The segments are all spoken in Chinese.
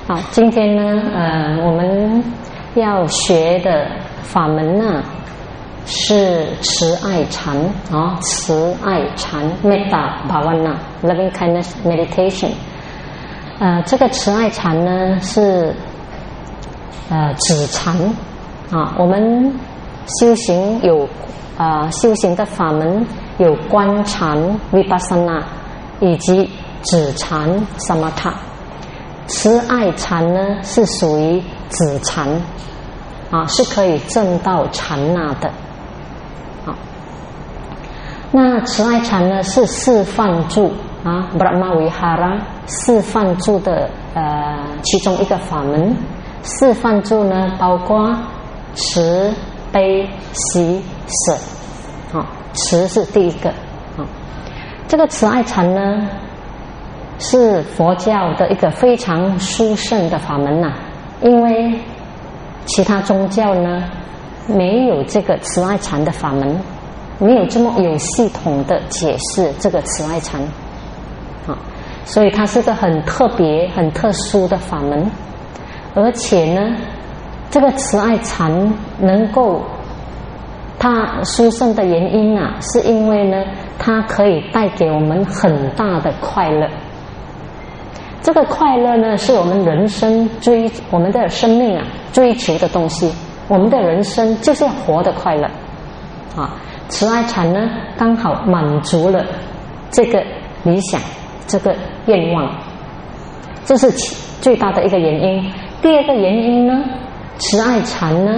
好，今天呢，我们要学的法门呢是慈爱禅啊，慈爱禅 Metta Bhavana Loving Kindness Meditation。这个慈爱禅呢是止禅啊，我们修行有修行的法门有观禅 Vipassana 以及止禅 Samatha。慈爱禅呢是属于止禅啊，是可以证到禅那的啊。那慈爱禅呢是四梵住啊 Brahma Vihara 四梵住的其中一个法门。四梵住呢包括慈、悲、喜、舍啊，慈是第一个啊。这个慈爱禅呢是佛教的一个非常殊胜的法门呐，因为其他宗教呢没有这个慈爱禅的法门，没有这么有系统的解释这个慈爱禅啊，所以它是个很特别、很特殊的法门。而且呢，这个慈爱禅能够它殊胜的原因啊，是因为呢，它可以带给我们很大的快乐。这个快乐呢，是我们人生我们的生命啊追求的东西。我们的人生就是要活得快乐啊。慈爱禅呢，刚好满足了这个理想、这个愿望，这是最大的一个原因。第二个原因呢，慈爱禅呢，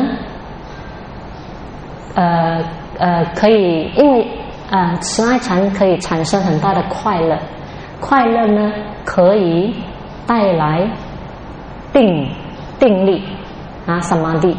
可以因为慈爱禅可以产生很大的快乐。快乐呢可以带来定力啊，samadhi。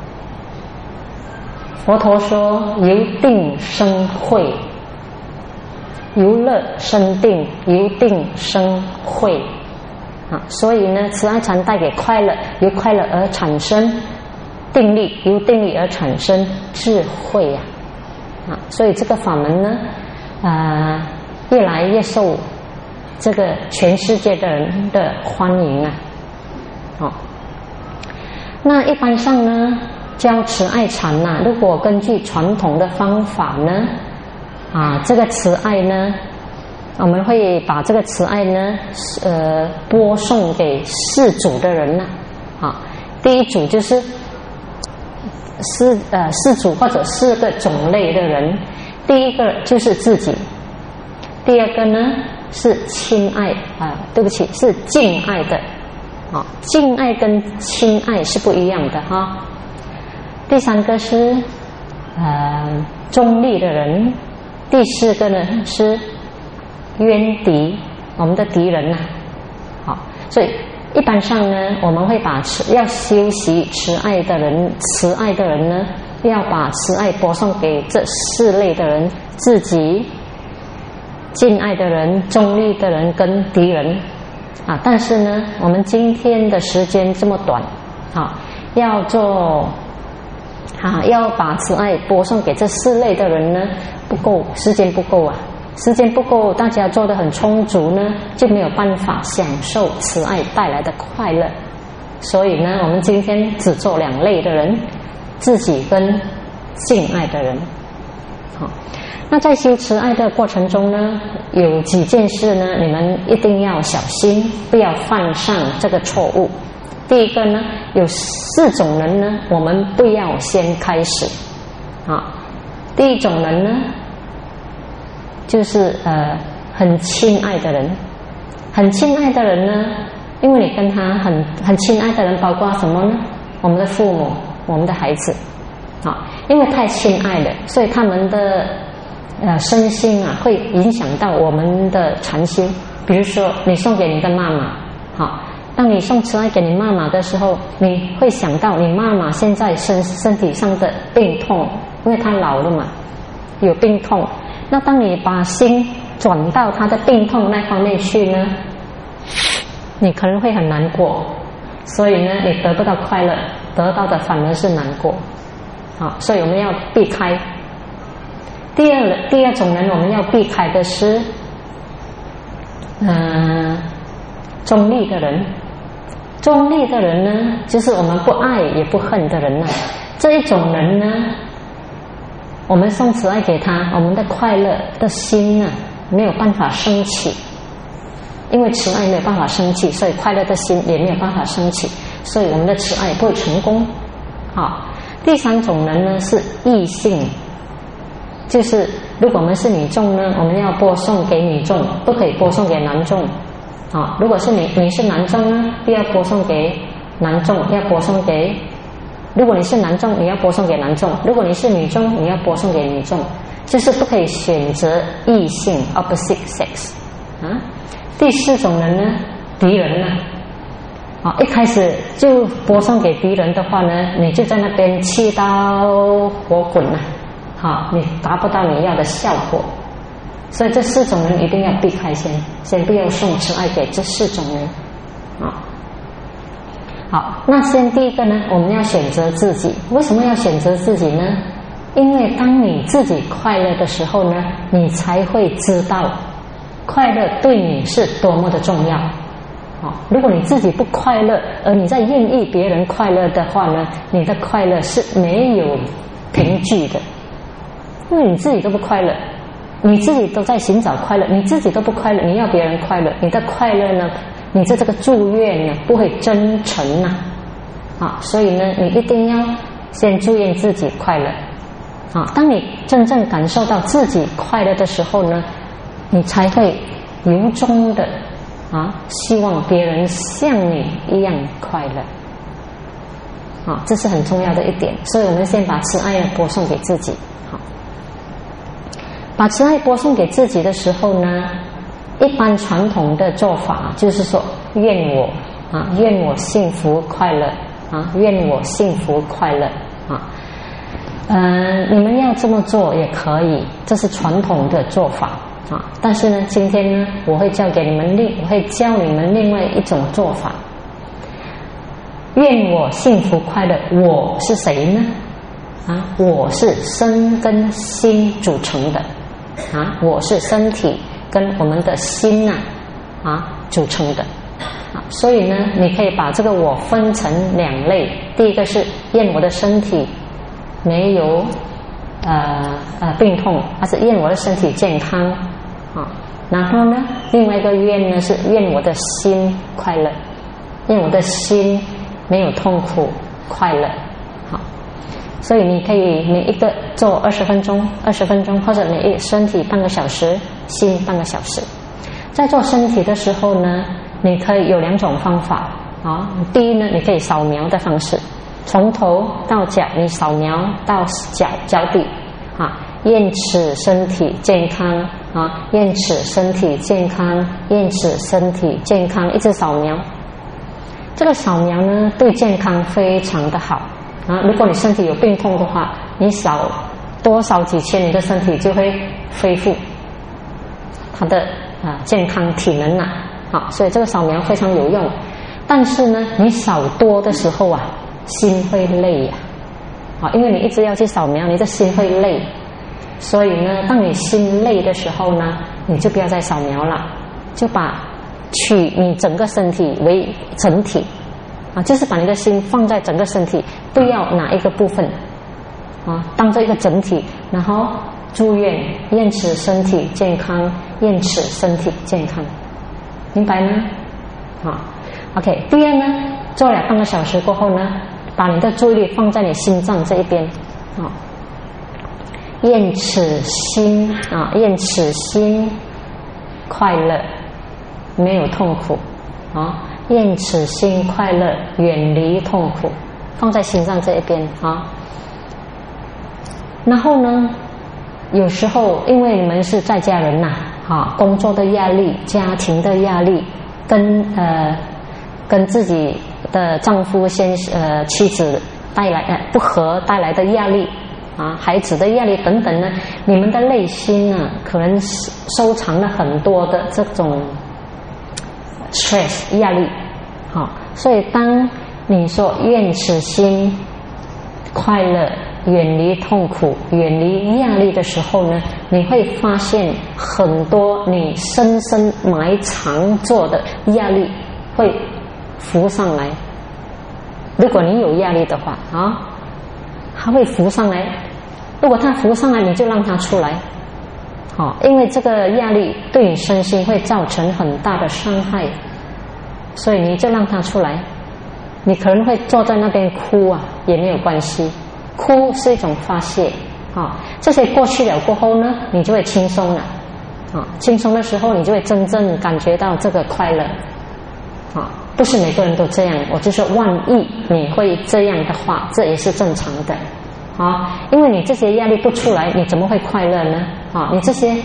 佛陀说由定生慧，由乐生定，由定生慧啊。所以呢，慈爱禅带给快乐，由快乐而产生定力，由定力而产生智慧啊。所以这个法门呢，越来越受这个全世界的人的欢迎啊。那一般上呢，教慈爱禅啊，如果根据传统的方法呢，这个慈爱呢，我们会把这个慈爱呢，播送给四组的人啊。第一组就是四组或者四个种类的人。第一个就是自己，第二个呢是亲爱是敬爱的啊，敬爱跟亲爱是不一样的哈。第三个是中立的人，第四个呢是冤敌，我们的敌人呐。好，所以一般上呢，我们会把要修习慈爱的人呢，要把慈爱播送给这四类的人：自己、敬爱的人、中立的人跟敌人啊。但是呢，我们今天的时间这么短啊，要把慈爱播送给这四类的人呢，不够，时间不够啊。时间不够，大家做得很充足呢，就没有办法享受慈爱带来的快乐。所以呢，我们今天只做两类的人：自己跟敬爱的人。好，那在修慈爱的过程中呢，有几件事呢，你们一定要小心，不要犯上这个错误。第一个呢，有四种人呢，我们不要先开始啊。第一种人呢，就是很亲爱的人。很亲爱的人呢，因为你跟他很亲爱的人，包括什么呢？我们的父母，我们的孩子啊，因为太亲爱了，所以他们的身心啊，会影响到我们的禅修。比如说，你送给你的妈妈，好，当你送慈爱给你妈妈的时候，你会想到你妈妈现在身体上的病痛，因为她老了嘛，有病痛。那当你把心转到她的病痛那方面去呢，你可能会很难过，所以呢，你得不到快乐，得到的反而是难过。好，所以我们要避开。第二种人，我们要避开的是中立的人。 中立的人呢，就是我们不爱也不恨的人呢。这一种人呢，我们送慈爱给他，我们的快乐的心呢没有办法升起，因为慈爱没有办法升起，所以快乐的心也没有办法升起，所以我们的慈爱不会成功。好，第三种人呢是异性，就是如果我们是女众呢，我们要播送给女众，不可以播送给男众。啊，如果是你是男众呢，不要播送给男众，要播送给。如果你是男众，你要播送给男众；如果你是女众，你要播送给女众，就是不可以选择异性 （opposite sex）。啊，第四种人呢，敌人呢，啊，一开始就播送给敌人的话呢，你就在那边气到火滚了，好，你达不到你要的效果。所以这四种人一定要避开先不要送慈爱给这四种人。啊，好，那先第一个呢，我们要选择自己。为什么要选择自己呢？因为当你自己快乐的时候呢，你才会知道快乐对你是多么的重要。如果你自己不快乐，而你在愿意别人快乐的话呢，你的快乐是没有凭据的，因为你自己都不快乐，你自己都在寻找快乐，你自己都不快乐，你要别人快乐，你的快乐呢，你的这个祝愿呢不会真诚所以呢，你一定要先祝愿自己快乐当你真正感受到自己快乐的时候呢，你才会由衷的希望别人像你一样快乐这是很重要的一点。所以我们先把慈爱播送给自己。把慈爱播送给自己的时候呢，一般传统的做法就是说愿我幸福快乐愿我幸福快乐你们要这么做也可以，这是传统的做法但是呢，今天呢，我会教你们另外一种做法。愿我幸福快乐，我是谁呢？我是身跟心组成的我是身体跟我们的心组成的所以呢，你可以把这个我分成两类。第一个是愿我的身体没有病痛，而是愿我的身体健康然后呢，另外一个愿呢是愿我的心快乐，愿我的心没有痛苦快乐所以你可以每一个做20分钟，或者每一身体半个小时，心半个小时。在做身体的时候呢，你可以有2种方法第一呢，你可以扫描的方式，从头到脚你扫描到脚底愿此身体健康愿此身体健康，愿此身体健康，一直扫描。这个扫描呢，对健康非常的好如果你身体有病痛的话，你多扫几圈，你的身体就会恢复它的健康体能所以这个扫描非常有用。但是呢，你扫多的时候心会累因为你一直要去扫描，你的心会累。所以呢，当你心累的时候呢，你就不要再扫描了，就取你整个身体为整体就是把你的心放在整个身体，不要哪一个部分当做一个整体，然后祝愿此身体健康，愿此身体健康，明白吗？OK。 第二呢，做了半个小时过后呢，把你的注意力放在你心脏这一边愿此心愿此心快乐，没有痛苦愿此心快乐，远离痛苦，放在心脏这一边然后呢，有时候因为你们是在家人工作的压力、家庭的压力，跟自己的丈夫妻子带来不和带来的压力孩子的压力等等呢，你们的内心可能收藏了很多的这种stress 压力所以当你说愿此心快乐，远离痛苦，远离压力的时候呢，你会发现很多你深深埋藏做的压力会浮上来。如果你有压力的话啊，它会浮上来。如果它浮上来，你就让它出来。因为这个压力对你身心会造成很大的伤害，所以你就让它出来。你可能会坐在那边哭啊，也没有关系，哭是一种发泄。这些过去了过后呢，你就会轻松了。轻松的时候，你就会真正感觉到这个快乐。不是每个人都这样，我就说万一你会这样的话，这也是正常的。因为你这些压力不出来，你怎么会快乐呢？你这些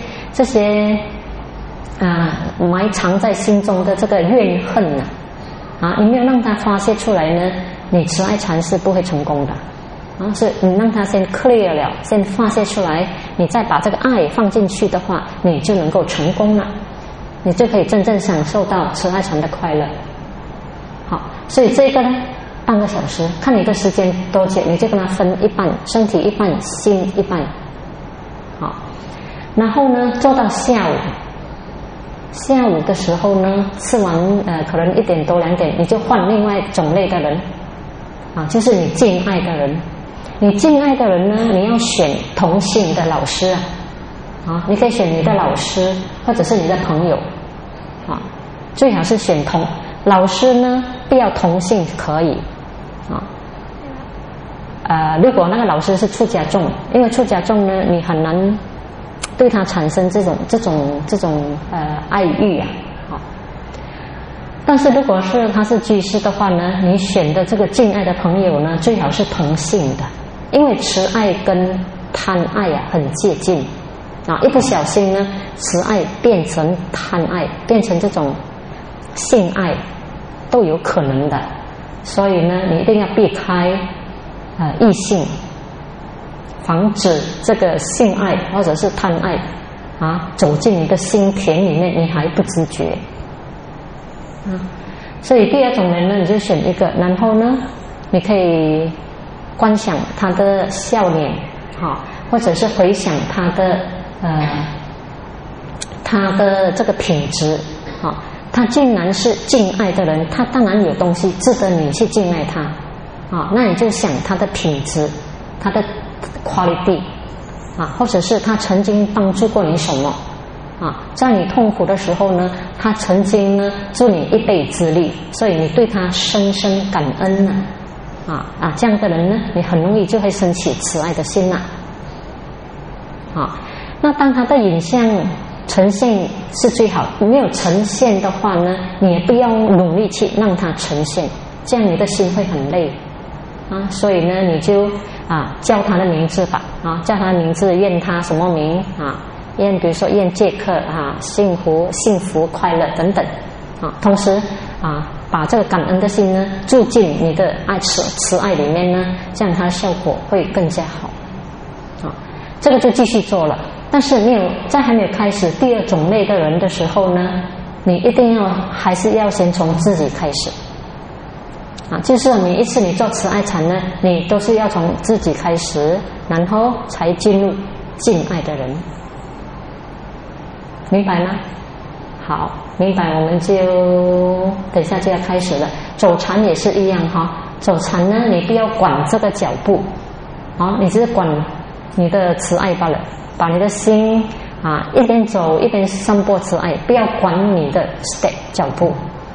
埋藏在心中的这个怨恨你没有让它发泄出来呢，你慈爱禅是不会成功的。是你让它先 clear 了，先发泄出来，你再把这个爱放进去的话，你就能够成功了，你就可以真正享受到慈爱禅的快乐。好，所以这个呢，半个小时，看你的时间多久，你就跟它分一半，身体一半，心一半。好，然后呢，做到下午。下午的时候呢，吃完可能1点多2点，你就换另外种类的人就是你敬爱的人。你敬爱的人呢，你要选同性的老师你可以选你的老师或者是你的朋友最好是选老师呢，不要同性可以如果那个老师是出家众，因为出家众呢，你很难对他产生这种爱欲但是如果是他是居士的话呢，你选的这个敬爱的朋友呢，最好是同性的，因为慈爱跟贪爱很接近一不小心呢，慈爱变成贪爱，变成这种性爱都有可能的。所以呢，你一定要避开异性，防止这个性爱或者是贪爱走进你的心田里面，你还不自觉所以第二种人呢，你就选一个，然后呢，你可以观想他的笑脸或者是回想他的这个品质他竟然是敬爱的人，他当然有东西值得你去敬爱他那你就想他的品质，他的 quality 或者是他曾经帮助过你什么在你痛苦的时候呢，他曾经呢助你一臂之力，所以你对他深深感恩这样的人呢，你很容易就会升起慈爱的心那当他的影像呈现是最好，没有呈现的话呢，你也不要努力去让它呈现，这样你的心会很累所以呢，你就叫他的名字吧叫他的名字，愿他什么名愿比如说愿杰克幸福快乐等等同时把这个感恩的心呢注进你的慈爱里面呢，这样它的效果会更加好这个就继续做了。但是在还没有开始第二种类的人的时候呢，你一定还是要先从自己开始就是每一次你做慈爱禅呢，你都是要从自己开始，然后才进入敬爱的人，明白吗？好，明白，我们就等一下就要开始了。走禅也是一样走禅呢，你不要管这个脚步你只是管你的慈爱罢了，把你的心一边走一边散播慈爱，不要管你的 step 脚步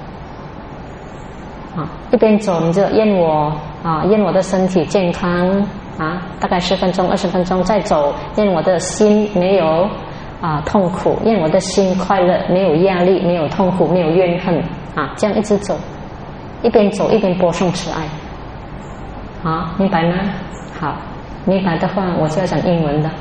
一边走你就愿我的身体健康大概10分钟20分钟，再走愿我的心没有痛苦，愿我的心快乐，没有压力，没有痛苦，没有怨恨这样一直走，一边走一边播送慈爱明白吗？好，明白的话我就要讲英文的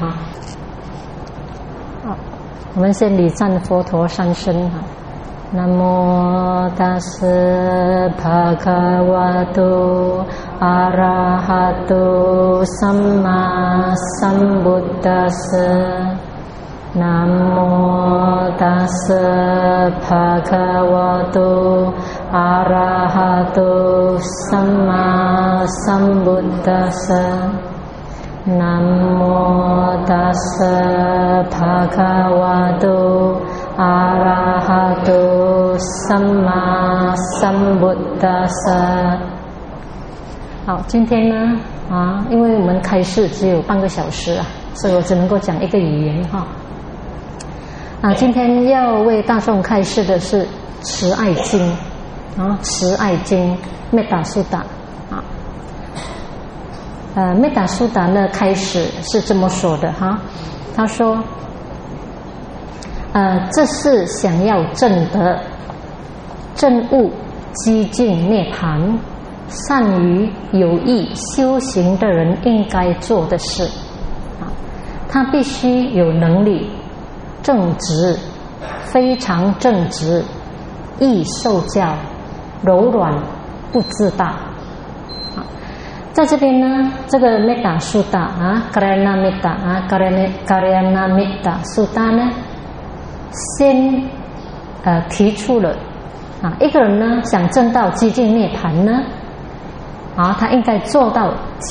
我们先礼赞佛陀三声Namo tassa bhagavato arahato samma sambuddhassa Namo tassa bhagavato arahato samma sambuddhassa Namo tassa bhagavato 阿拉哈多萨玛萨布达萨。好，今天呢因为我们开示只有半个小时啊，所以我只能够讲一个语言哈。今天要为大众开示的是慈爱经慈爱经 Metta Sutta Metta Sutta 呢开始是这么说的哈，他说这是想要证得证悟寂静涅槃善于有意修行的人应该做的事他必须有能力正直，非常正直，易受教，柔软不自大在这边呢，这个 Metta Sutta Kalyana Metta Kalyana Metta Sutta 呢先提出了一个人呢想证到寂静涅槃呢他应该做到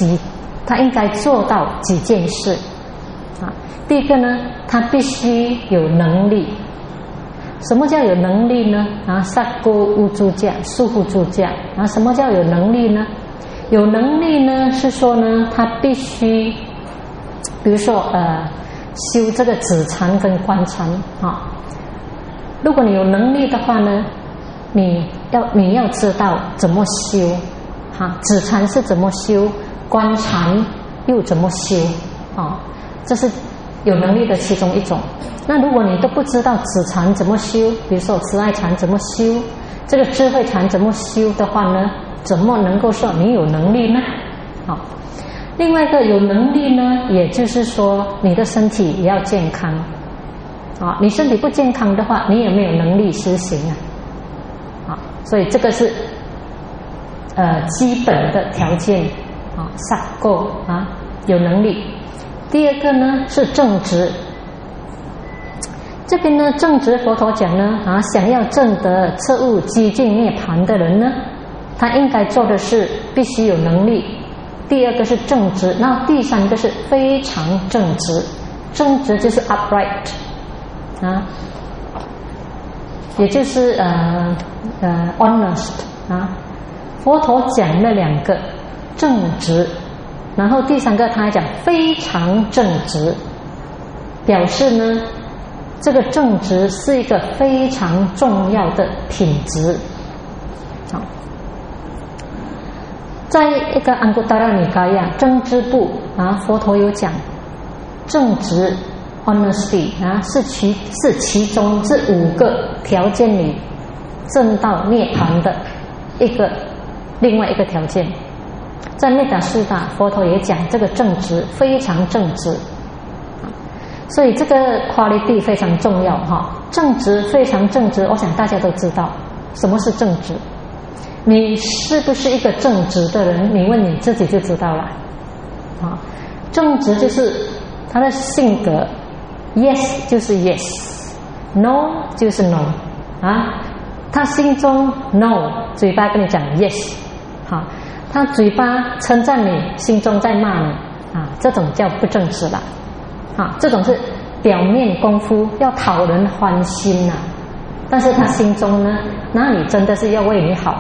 几件事第一个呢，他必须有能力。什么叫有能力呢萨锅乌珠架疏忽珠架什么叫有能力呢？有能力呢是说呢他必须比如说修这个止禅跟观禅如果你有能力的话呢你要知道怎么修止禅是怎么修，观禅又怎么修这是有能力的其中一种。那如果你都不知道止禅怎么修，比如说慈爱禅怎么修，这个智慧禅怎么修的话呢，怎么能够说你有能力呢？另外一个有能力呢，也就是说你的身体也要健康你身体不健康的话，你有没有能力修行所以这个是基本的条件萨够有能力。第二个呢是正直，这边呢正直佛陀讲呢想要证得彻悟寂静涅槃的人呢，他应该做的是必须有能力。第二个是正直，那第三个是非常正直。正直就是 upright 也就是honest 佛陀讲了两个正直，然后第三个他还讲非常正直，表示呢这个正直是一个非常重要的品质在一个安古达拉尼嘎亚正知部佛陀有讲正直 honesty 是其中这5个条件里证到涅槃的另外一个条件。在Metta Sutta佛陀也讲这个正直非常正直所以这个 quality 非常重要正直非常正直，我想大家都知道什么是正直。你是不是一个正直的人，你问你自己就知道了正直就是他的性格 yes 就是 yes， no 就是 no 他心中 no， 嘴巴跟你讲 yes 他嘴巴称赞你，心中在骂你这种叫不正直了这种是表面功夫要讨人欢心但是他心中呢那你真的是要为你好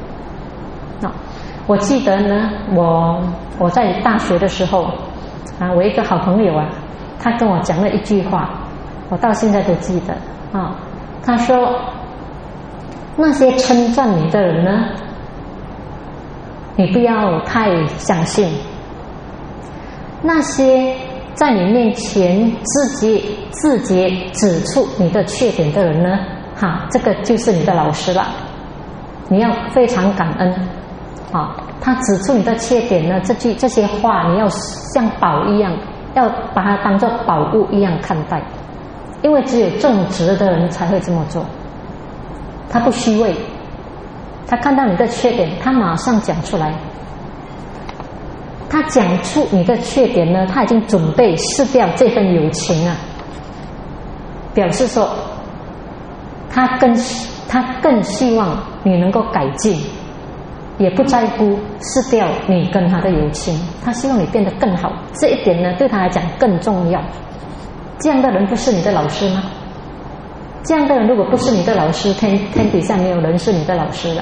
我记得呢我在大学的时候我一个好朋友他跟我讲了一句话，我到现在都记得他说那些称赞你的人呢，你不要太相信，那些在你面前自觉指出你的缺点的人呢这个就是你的老师了，你要非常感恩他指出你的缺点呢，这些话你要像宝一样，要把它当作宝物一样看待，因为只有正直的人才会这么做，他不虚伪，他看到你的缺点他马上讲出来，他讲出你的缺点呢，他已经准备释掉这份友情表示说他更希望你能够改进，也不在乎释掉你跟他的友情，他希望你变得更好，这一点呢对他来讲更重要。这样的人不是你的老师吗？ 这样的人如果不是你的老师，天底下没有人是你的老师了。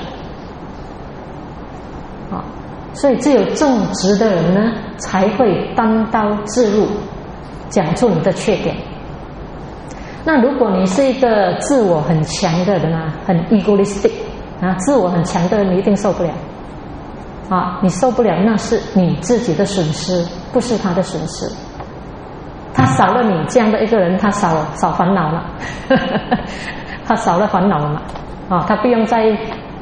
所以只有正直的人呢，才会单刀直入讲出你的缺点。那如果你是一个自我很强的人啊，很 egoistic 啊，自我很强的人，你一定受不了啊！你受不了，那是你自己的损失，不是他的损失。他少了你这样的一个人，他少烦恼了，他少了烦恼了嘛？啊，他不用再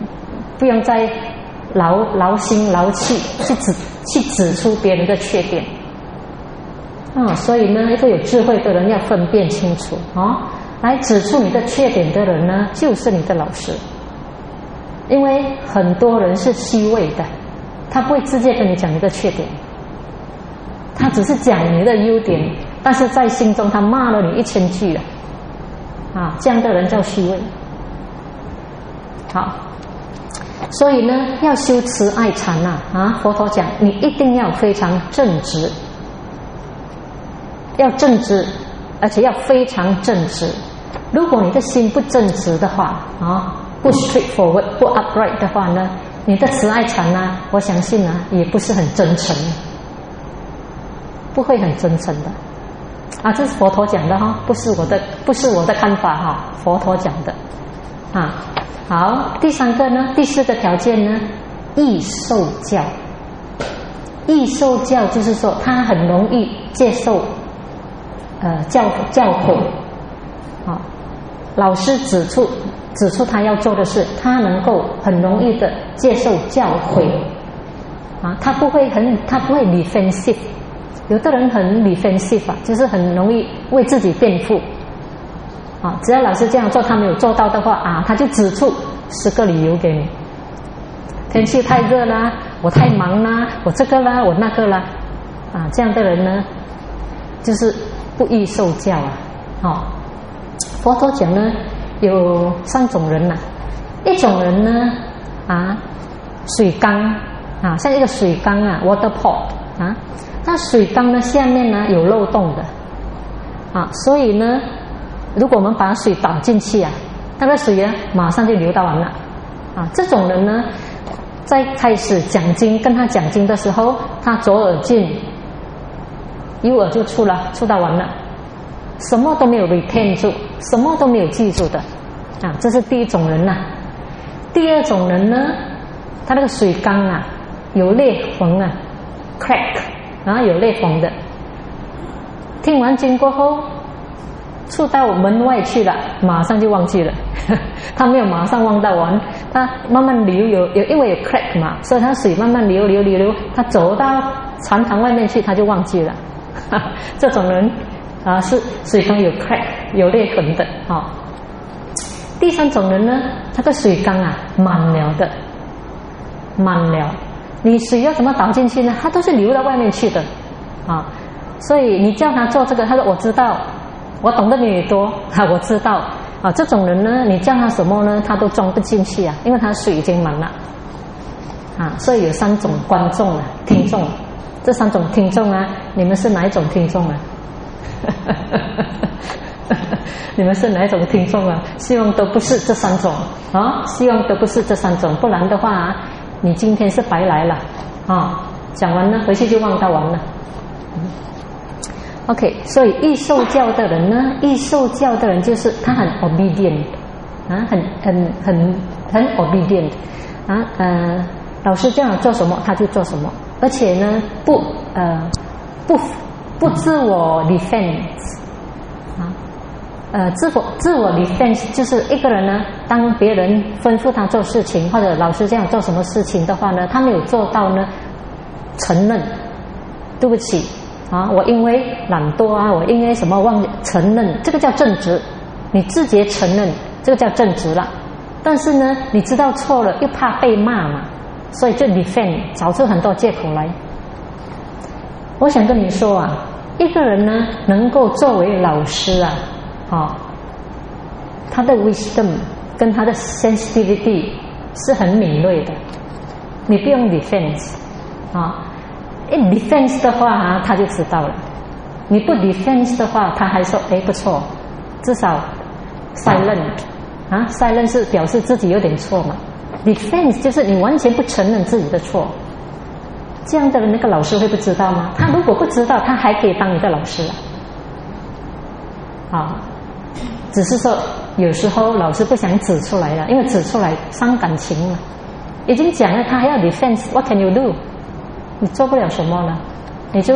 劳心劳气去指出别人的缺点啊，所以呢，一个有智慧的人要分辨清楚啊，来指出你的缺点的人呢，就是你的老师。因为很多人是虚伪的，他不会直接跟你讲你的缺点，他只是讲你的优点，但是在心中他骂了你1000句了啊，这样的人叫虚伪。好。所以呢，要修慈爱禅啊，佛陀讲，你一定要非常正直，要正直，而且要非常正直。如果你的心不正直的话啊，不 straightforward 不 upright 的话呢，你的慈爱禅呢，我相信呢，也不是很真诚，不会很真诚的啊。这是佛陀讲的哈，不是我的看法哈，佛陀讲的啊。好，第4个条件呢，易受教。易受教就是说他很容易接受教诲啊，老师指出他要做的事，他能够很容易的接受教诲啊，他不会 defensive。有的人很 defensive 啊，就是很容易为自己辩护啊，只要老师这样做，他没有做到的话啊，他就指出10个理由给你。天气太热啦，我太忙啦，我这个啦，我那个啦，啊，这样的人呢，就是不易受教啊。哦，佛陀讲呢，有3种人呐，一种人呢，啊，水缸啊，像一个水缸啊 ，water pot 啊，那水缸呢下面呢有漏洞的啊，所以呢，如果我们把水倒进去啊，那个水啊马上就流到完了啊。这种人呢，在开始跟他讲经的时候，他左耳进，右耳就出到完了，什么都没有 retain 住，什么都没有记住的啊。这是第一种人呐。第2种人呢，他那个水缸啊有裂缝啊 ，crack 啊，有裂缝的。听完经过后，出到门外去了，马上就忘记了。他没有马上忘到完，他慢慢流，因为有 crack 嘛，所以他水慢慢流，他走到禅堂外面去，他就忘记了。这种人啊，是水缸有 crack 有裂痕的啊。第3种人呢，他的水缸啊满了，你水要怎么倒进去呢？他都是流到外面去的啊。所以你叫他做这个，他说我知道，我懂得比你多啊，我知道啊。这种人呢，你叫他什么呢，他都装不进去啊，因为他水已经满了啊。所以有3种观众啊，听众，这3种听众啊，你们是哪一种听众啊？你们是哪一种听众啊？希望都不是这3种啊，希望都不是这3种，不然的话啊，你今天是白来了啊。讲完了回去就忘到完了。OK， 所以易受教的人呢，易受教的人就是他很 obedient 啊，很 obedient 啊，老师这样做什么他就做什么，而且呢不自我 defense 啊，自我 defense 就是一个人呢，当别人吩咐他做事情，或者老师这样做什么事情的话呢，他没有做到呢，承认对不起啊，我因为懒惰啊，我因为什么忘记承认，这个叫正直，你自觉承认，这个叫正直了。但是呢，你知道错了又怕被骂嘛，所以就 defend 找出很多借口来。我想跟你说啊，一个人呢能够作为老师啊，他的 wisdom 跟他的 sensitivity 是很敏锐的，你不用 defense 啊。一 defense 的话啊，他就知道了。你不 defense 的话，他还说不错，至少 silent 啊 ，silent 是表示自己有点错嘛。defense 就是你完全不承认自己的错。这样的那个老师会不知道吗？他如果不知道，他还可以当你的老师啊。只是说有时候老师不想指出来了，因为指出来伤感情嘛。已经讲了，他还要 defense，what can you do？ 你做不了什么了，你就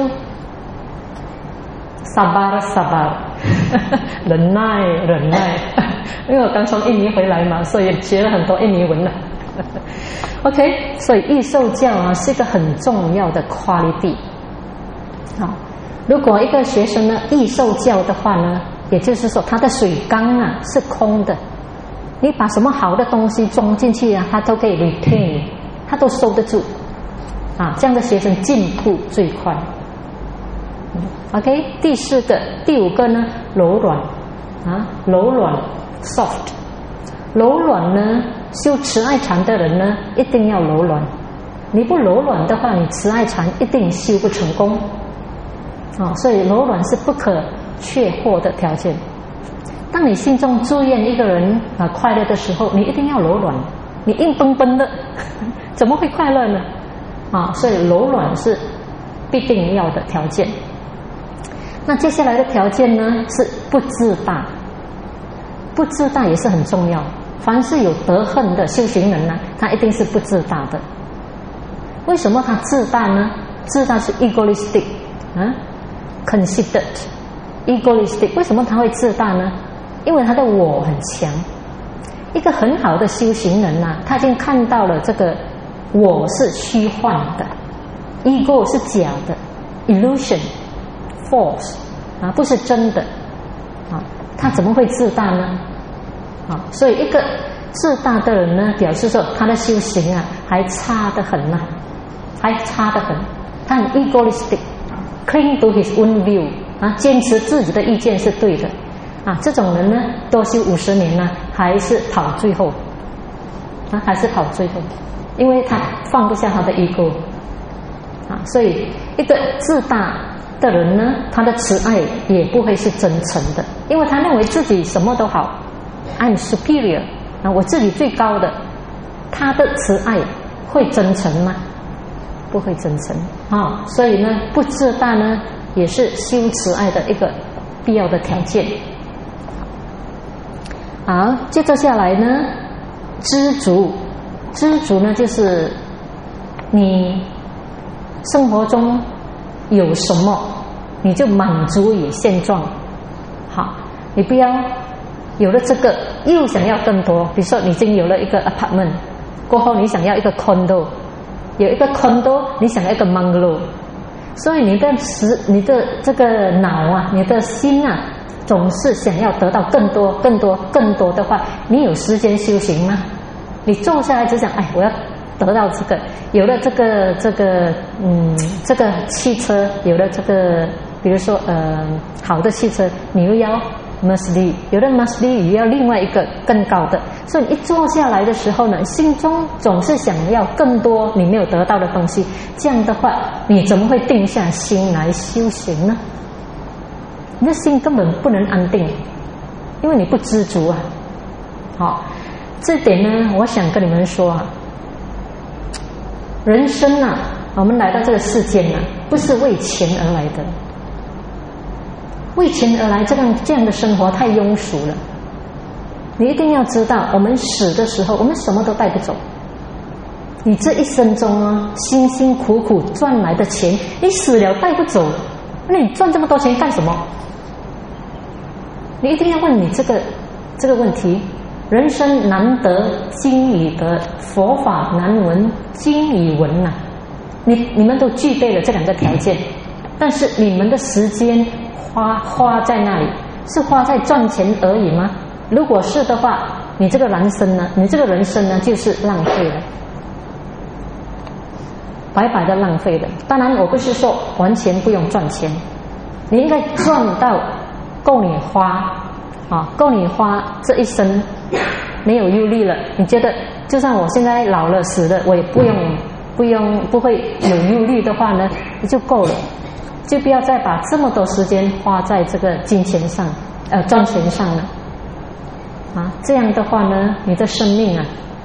sabar，忍耐。因为我刚从印尼回来嘛，所以学了很多印尼文了。OK， 所以易受教啊是一个很重要的 quality。好，如果一个学生呢易受教的话呢，也就是说他的水缸啊是空的，你把什么好的东西装进去啊，他都可以 retain， 他都收得住啊，这样的学生进步最快。OK， 第五个呢，柔软啊，柔软 soft， 柔软呢，修慈爱禅的人呢，一定要柔软。你不柔软的话，你慈爱禅一定修不成功啊。所以柔软是不可缺或的条件。当你心中祝愿一个人快乐的时候，你一定要柔软。你硬绷绷的，怎么会快乐呢？啊，所以柔软是必定要的条件。那接下来的条件呢是不自大，不自大也是很重要。凡是有德行的修行人呢，他一定是不自大的。为什么他自大呢？自大是 egoistic 啊 ，considered egoistic。为什么他会自大呢？因为他的我很强。一个很好的修行人啊，他已经看到了这个我是虚幻的 ，ego 是假的 ，illusion。false 啊，不是真的啊，他怎么会自大呢？啊，所以一个自大的人呢，表示说他的修行啊还差得很呐，还差得很。他很 egoistic，cling to his own view 啊，坚持自己的意见是对的啊。这种人呢，多修50年呢，还是跑最后啊，还是跑最后，因为他放不下他的 ego 啊，所以一个自大的人呢，他的慈爱也不会是真诚的，因为他认为自己什么都好 ，I'm superior 啊，我自己最高的，他的慈爱会真诚吗？不会真诚啊，所以呢，不自大呢，也是修慈爱的一个必要的条件。好，接着下来呢，知足，知足呢，就是你生活中有什么你就满足于现状。好，你不要有了这个又想要更多。比如说你已经有了一个 apartment 过后，你想要一个 condo， 有一个 condo 你想要一个 bungalow， 所以你的这个脑啊，你的心啊，总是想要得到更多更多更多的话，你有时间修行吗？你坐下来只想我要得到这个，有了这个汽车，有了这个比如说好的汽车，你又要 Mercedes， 有了 Mercedes 又要另外一个更高的，所以你一坐下来的时候呢，心中总是想要更多你没有得到的东西，这样的话你怎么会定下心来修行呢？你的心根本不能安定，因为你不知足啊。好，这点呢我想跟你们说啊，人生啊，我们来到这个世间啊，不是为钱而来的。为钱而来这样的生活太庸俗了。你一定要知道，我们死的时候，我们什么都带不走。你这一生中啊，辛辛苦苦赚来的钱，你死了带不走，那你赚这么多钱干什么？你一定要问你这个问题。人生难得经已得，佛法难闻经已闻呐。你们都具备了这两个条件，但是你们的时间花在那里，是花在赚钱而已吗？如果是的话，你这个人生呢，就是浪费了，白白的浪费了。当然，我不是说完全不用赚钱，你应该赚到够你花啊，够你花这一生没有忧虑了。你觉得，就算我现在老了死了，我也不会有忧虑的话呢，你就够了。就不要再把这么多时间花在这个金钱上，赚钱上了。 这样的话呢，你的生命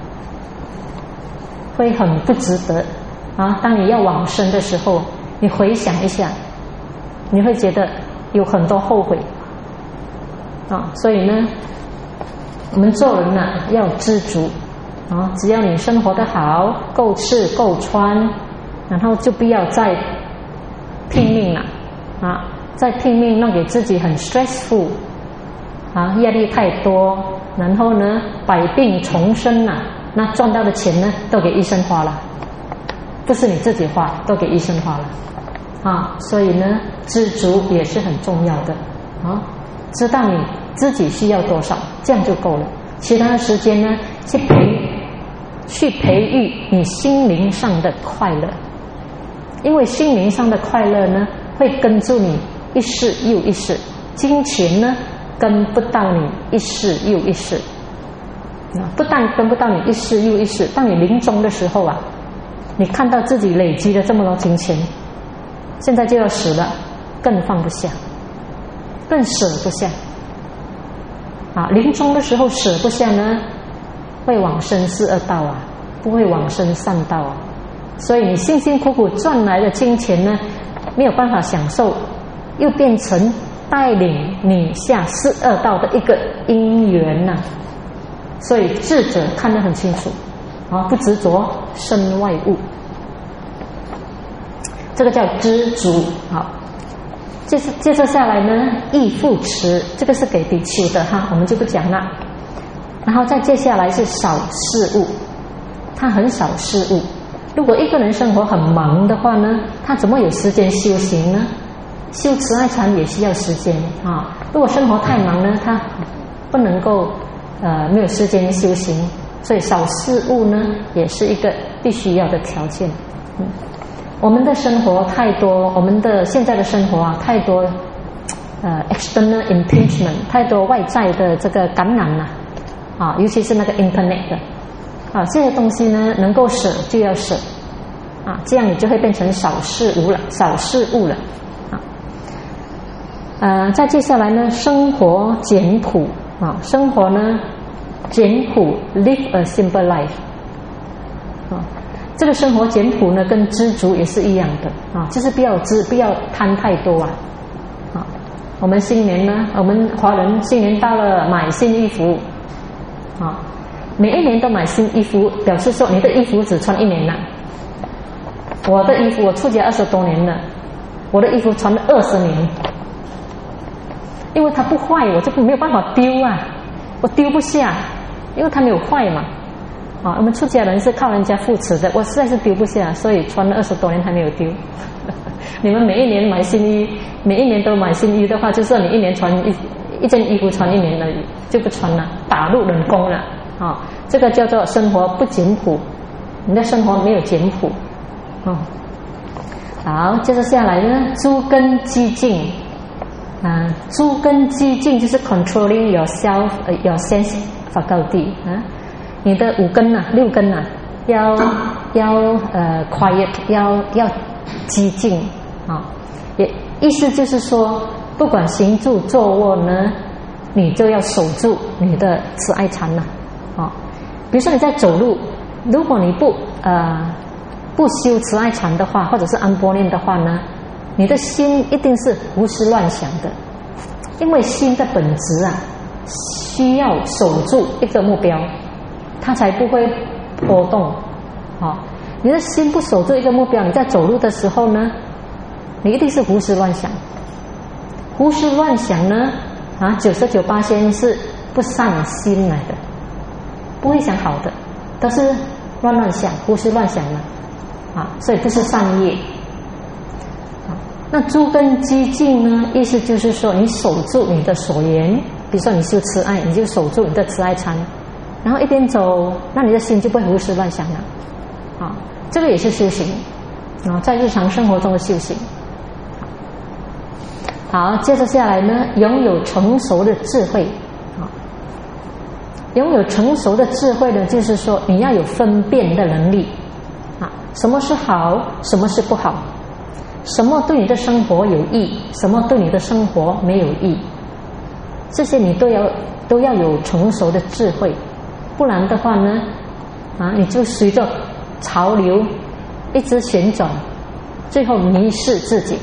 会很不值得当你要往生的时候，你回想一下，你会觉得有很多后悔所以呢，我们做人要知足只要你生活得好，够吃够穿，然后就不要再拼命了再拼命弄给自己很 stressful压力太多，然后呢百病丛生那赚到的钱呢都给医生花了，不是你自己花，都给医生花了所以呢知足也是很重要的知道你自己需要多少，这样就够了。其他的时间呢去培育你心灵上的快乐，因为心灵上的快乐呢会跟住你一世又一世，金钱呢跟不到你一世又一世不但跟不到你一世又一世，当你临终的时候你看到自己累积了这么多金钱，现在就要死了，更放不下，更舍不下临终的时候舍不下呢，会往生四恶道不会往生善道所以你辛辛苦苦赚来的金钱呢，没有办法享受，又变成带领你下四恶道的一个因缘所以智者看得很清楚不执着身外物，这个叫知足接着下来呢，义复持，这个是给比丘的我们就不讲了。然后再接下来是少事物，他很少事物。如果一个人生活很忙的话呢，他怎么有时间修行呢？修慈爱禅也需要时间如果生活太忙呢，他不能够没有时间修行，所以少事物呢也是一个必须要的条件。我们的生活太多，我们的现在的生活太多external impingement， 太多外在的这个感染尤其是那个 internet 的这些东西呢，能够舍就要舍这样你就会变成少事物了再接下来呢，生活简朴生活呢简朴 live a simple life 这个生活简朴呢跟知足也是一样的就是不要贪太多我们新年呢，我们华人新年到了买新衣服每一年都买新衣服，表示说你的衣服只穿一年了。我的衣服我出家20多年了，我的衣服穿了20年，因为它不坏，我就没有办法丢我丢不下，因为它没有坏嘛我们出家人是靠人家扶持的，我实在是丢不下，所以穿了20多年还没有丢你们每一年买新衣，每一年都买新衣的话，就是你一年穿一件衣服穿1年而已，就不穿了，打入冷宫了这个叫做生活不简朴，你的生活没有简朴好，接着下来呢，诸根激进诸根激进就是 controlling yourself your sense faculty你的5根6根要quiet， 要激进也意思就是说，不管行住坐卧呢，你就要守住你的慈爱禅比如说你在走路，如果你不修慈爱禅的话，或者是安般念的话呢，你的心一定是胡思乱想的，因为心的本质需要守住一个目标，它才不会波动你的心不守住一个目标，你在走路的时候呢，你一定是胡思乱想。胡思乱想呢99%是不善心来的，不会想好的，都是乱想，胡思乱想所以不是善业那诸根激进呢，意思就是说你守住你的所缘，比如说你修慈爱，你就守住你的慈爱禅，然后一边走，那你的心就不会胡思乱想了这个也是修行在日常生活中的修行。好，接着下来呢，拥有成熟的智慧拥有成熟的智慧呢，就是说你要有分辨的能力什么是好，什么是不好，什么对你的生活有益，什么对你的生活没有益，这些你都都要有成熟的智慧，不然的话呢，你就随着潮流一直旋转，最后迷失自己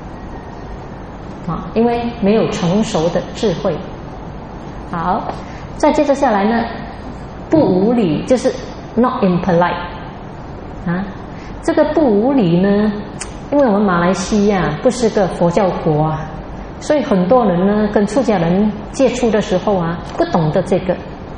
因为没有成熟的智慧。好，再接着下来呢，不无礼就是 not impolite 这个不无礼呢，因为我们马来西亚不是个佛教国所以很多人呢跟出家人接触的时候不懂得这个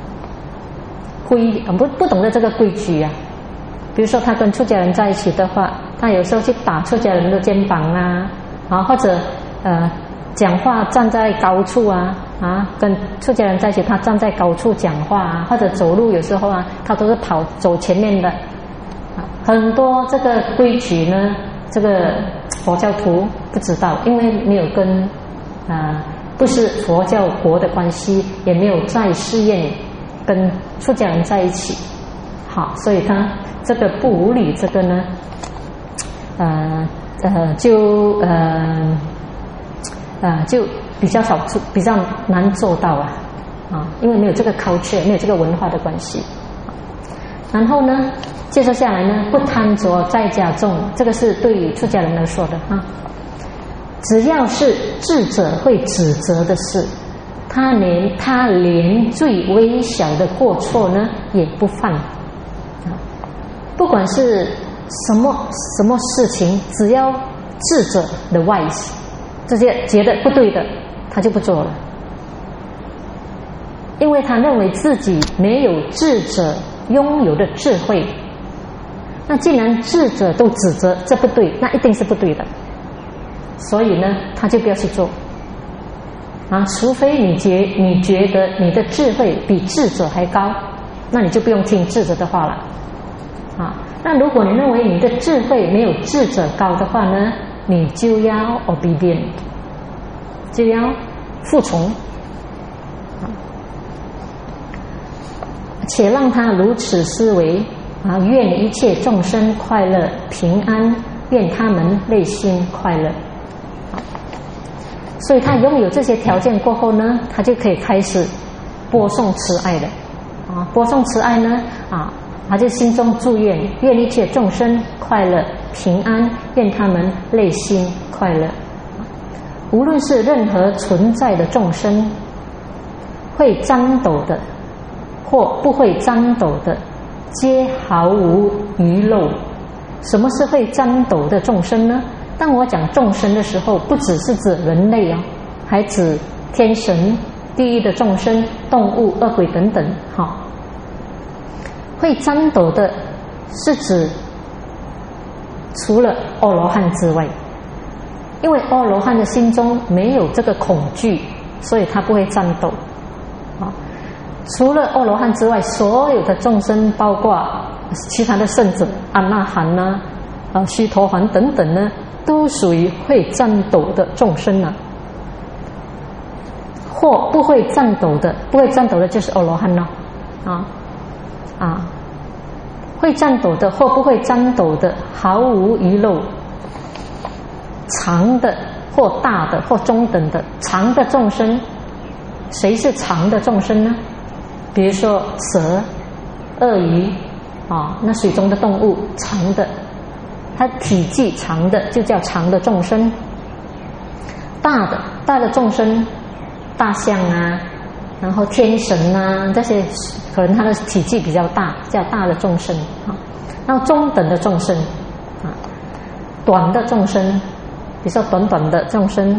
不懂得这个规矩比如说他跟出家人在一起的话，他有时候去打出家人的肩膀或者讲话站在高处跟出家人在一起，他站在高处讲话或者走路有时候他都是走前面的很多这个规矩呢，这个佛教徒不知道，因为没有跟不是佛教国的关系，也没有在寺院跟出家人在一起，所以他这个不无礼这个呢就比较少，比较难做到因为没有这个 culture， 没有这个文化的关系。然后呢，接着下来呢，不贪着在家众，这个是对于出家人来说的只要是智者会指责的事，他连最微小的过错呢也不犯不管是什么事情，只要智者的 wise， 这些觉得不对的他就不做了，因为他认为自己没有智者拥有的智慧。那既然智者都指责这不对，那一定是不对的，所以呢他就不要去做除非你觉得你的智慧比智者还高，那你就不用听智者的话了那如果你认为你的智慧没有智者高的话呢，你就要 obedient， 就要服从且让他如此思维愿一切众生快乐平安，愿他们内心快乐所以他拥有这些条件过后呢，他就可以开始播送慈爱了播送慈爱呢他就心中祝愿一切众生快乐平安，愿他们内心快乐无论是任何存在的众生，会沾斗的或不会沾斗的，皆毫无遗漏。什么是会沾斗的众生呢？当我讲众生的时候，不只是指人类还指天神、地狱的众生、动物、恶鬼等等会沾斗的是指除了阿罗汉之外，因为阿罗汉的心中没有这个恐惧，所以他不会沾斗除了阿罗汉之外，所有的众生包括其他的圣者阿那含须陀洹等等呢，都属于会沾斗的众生或不会沾斗的，不会沾斗的就是阿罗汉会沾斗的或不会沾斗的毫无遗漏，长的或大的或中等的。长的众生，谁是长的众生呢？比如说蛇、鳄鱼那水中的动物，长的，它体积长的就叫长的众生。大的众生，大象然后天神这些可能它的体积比较大，叫大的众生然后中等的众生短的众生，比如说短短的众生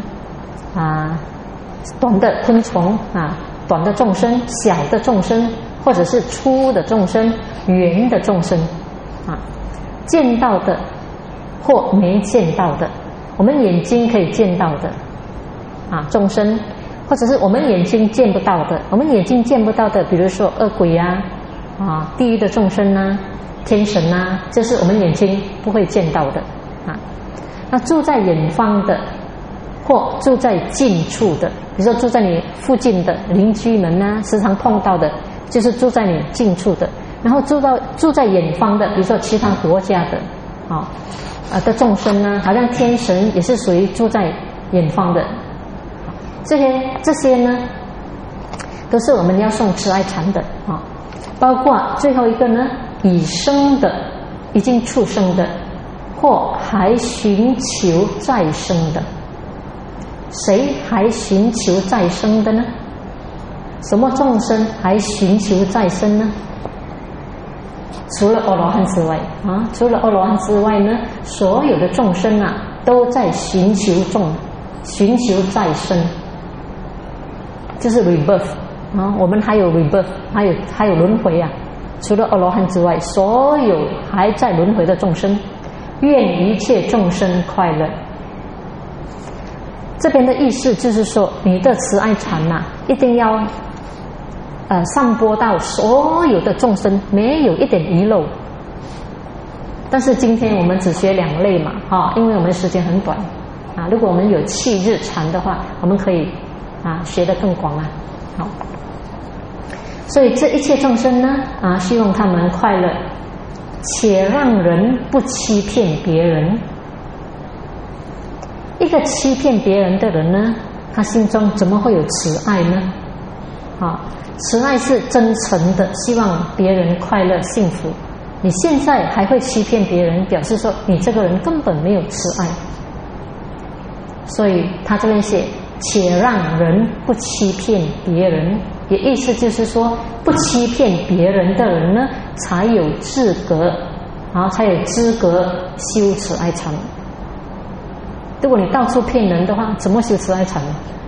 短的昆虫短的众生，小的众生，或者是粗的众生，圆的众生见到的或没见到的，我们眼睛可以见到的众生，或者是我们眼睛见不到的。我们眼睛见不到的，比如说恶鬼地狱的众生天神这是我们眼睛不会见到的那住在远方的或住在近处的，比如说住在你附近的邻居们时常碰到的，就是住在你近处的。然后住在远方的，比如说其他国家的的众生好像天神也是属于住在远方的。这些呢， 都是我们要送慈爱禅的啊。包括最后一个呢，已生的、已经出生的，或还寻求再生的。谁还寻求再生的呢？什么众生还寻求再生呢？除了阿罗汉之外啊，除了阿罗汉之外呢，所有的众生啊，都在寻求再生，就是 rebirth 啊。我们还有 rebirth， 还有轮回啊。除了阿罗汉之外，所有还在轮回的众生，愿一切众生快乐。这边的意思就是说，你的慈爱禅啊，一定要散播到所有的众生，没有一点遗漏。但是今天我们只学2类嘛，因为我们时间很短啊。如果我们有7日禅的话，我们可以学得更广啊。好，所以这一切众生呢希望他们快乐，且让人不欺骗别人。一个欺骗别人的人呢，他心中怎么会有慈爱呢？慈爱是真诚的，希望别人快乐幸福。你现在还会欺骗别人，表示说你这个人根本没有慈爱。所以他这边写，且让人不欺骗别人，也意思就是说，不欺骗别人的人呢，才有资格修慈爱禅。如果你到处骗人的话，怎么修慈爱禅呢？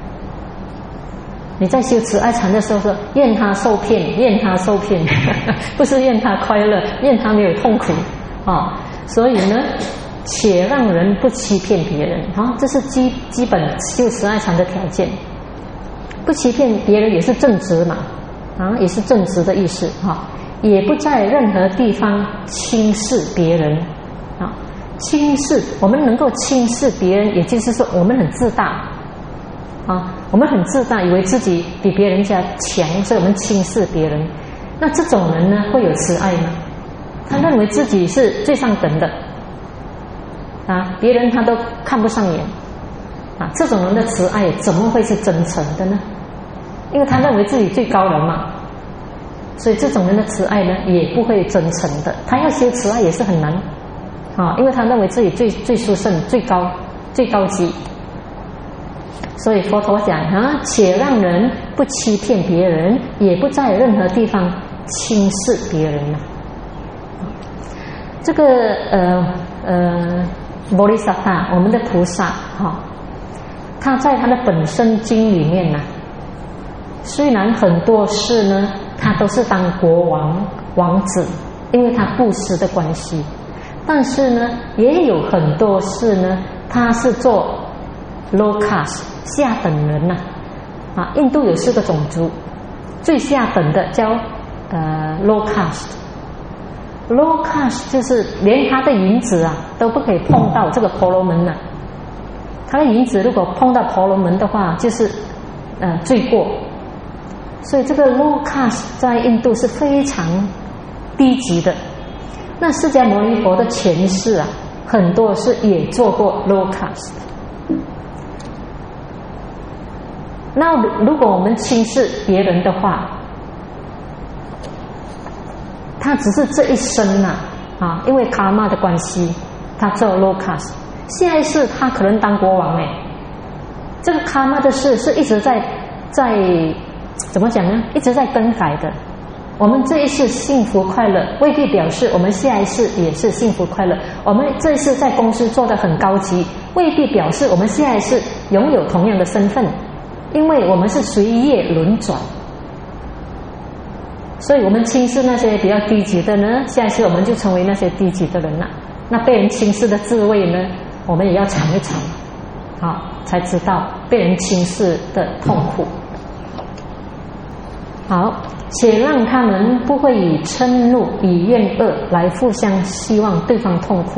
你在修慈爱禅的时候说，愿他受骗，愿他受骗，不是愿他快乐，愿他没有痛苦所以呢，且让人不欺骗别人这是基本修慈爱禅的条件。不欺骗别人也是正直嘛也是正直的意思也不在任何地方轻视别人轻视，我们能够轻视别人，也就是说我们很自大我们很自大，以为自己比别人家强，所以我们轻视别人。那这种人呢，会有慈爱吗？他认为自己是最上等的别人他都看不上眼这种人的慈爱怎么会是真诚的呢？因为他认为自己最高人嘛，所以这种人的慈爱呢，也不会真诚的。他要修慈爱也是很难因为他认为自己最殊胜、最高级。所以佛陀讲且让人不欺骗别人，也不在任何地方轻视别人这个摩利萨塔，我们的菩萨他在他的本身经里面虽然很多事呢，他都是当国王子，因为他布施的关系，但是呢，也有很多事呢，他是做 low caste 下等人印度有4个种族，最下等的叫low caste。low caste 就是连他的银子都不可以碰到这个婆罗门他的银子如果碰到婆罗门的话，就是罪过。所以这个 low caste 在印度是非常低级的。那释迦牟尼佛的前世很多是也做过 low caste。那如果我们轻视别人的话，他只是这一生因为卡玛的关系，他做 low caste， 下一世他可能当国王这个卡玛的事是一直在怎么讲呢？一直在更改的。我们这一世幸福快乐，未必表示我们下一世也是幸福快乐。我们这一世在公司做得很高级，未必表示我们下一世拥有同样的身份，因为我们是随业轮转。所以我们轻视那些比较低级的呢，下一次我们就成为那些低级的人那被人轻视的滋味呢，我们也要尝一尝才知道被人轻视的痛苦。好，且让他们不会以嗔怒、以怨恶来互相希望对方痛苦。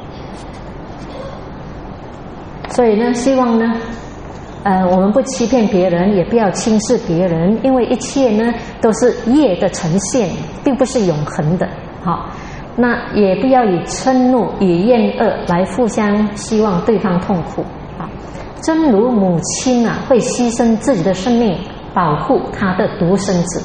所以呢，希望呢我们不欺骗别人，也不要轻视别人，因为一切呢都是业的呈现，并不是永恒的那也不要以嗔怒、以怨恶来互相希望对方痛苦正如母亲会牺牲自己的生命保护他的独生子。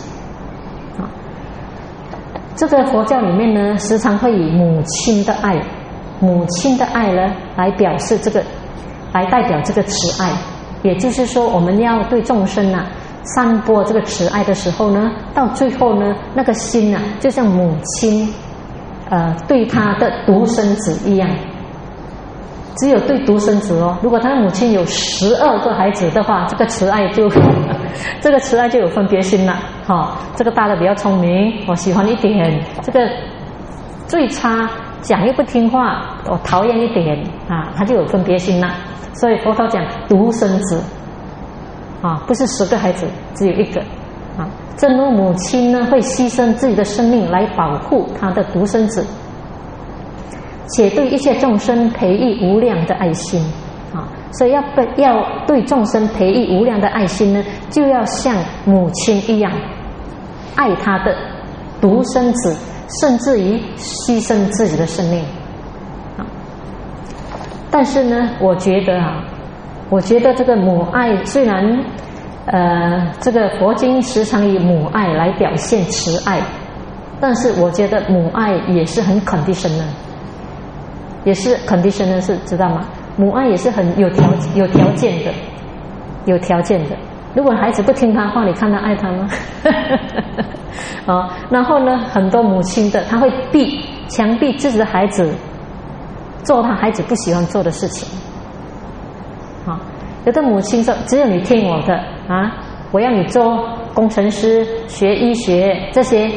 这个佛教里面呢，时常会以母亲的爱呢来表示这个，来代表这个慈爱。也就是说，我们要对众生啊散播这个慈爱的时候呢，到最后呢，那个心啊，就像母亲对他的独生子一样。只有对独生子哦，如果他的母亲有12个孩子的话，这个慈爱就有分别心了。这个大的比较聪明，我喜欢一点；这个最差，讲又不听话，我讨厌一点啊，他就有分别心了。所以佛陀讲独生子不是10个孩子，只有1个啊。正如母亲呢会牺牲自己的生命来保护他的独生子，且对一切众生培育无量的爱心所以要对众生培育无量的爱心呢，就要像母亲一样爱他的独生子，甚至于牺牲自己的生命但是呢，我觉得这个母爱虽然这个佛经时常以母爱来表现慈爱，但是我觉得母爱也是很conditional的。也是conditional是知道吗？母爱也是很有条件的。如果孩子不听他话，你看他爱他吗？然后呢，很多母亲的他会强逼自己的孩子做他孩子不喜欢做的事情。有的母亲说：“只有你听我的我要你做工程师、学医学这些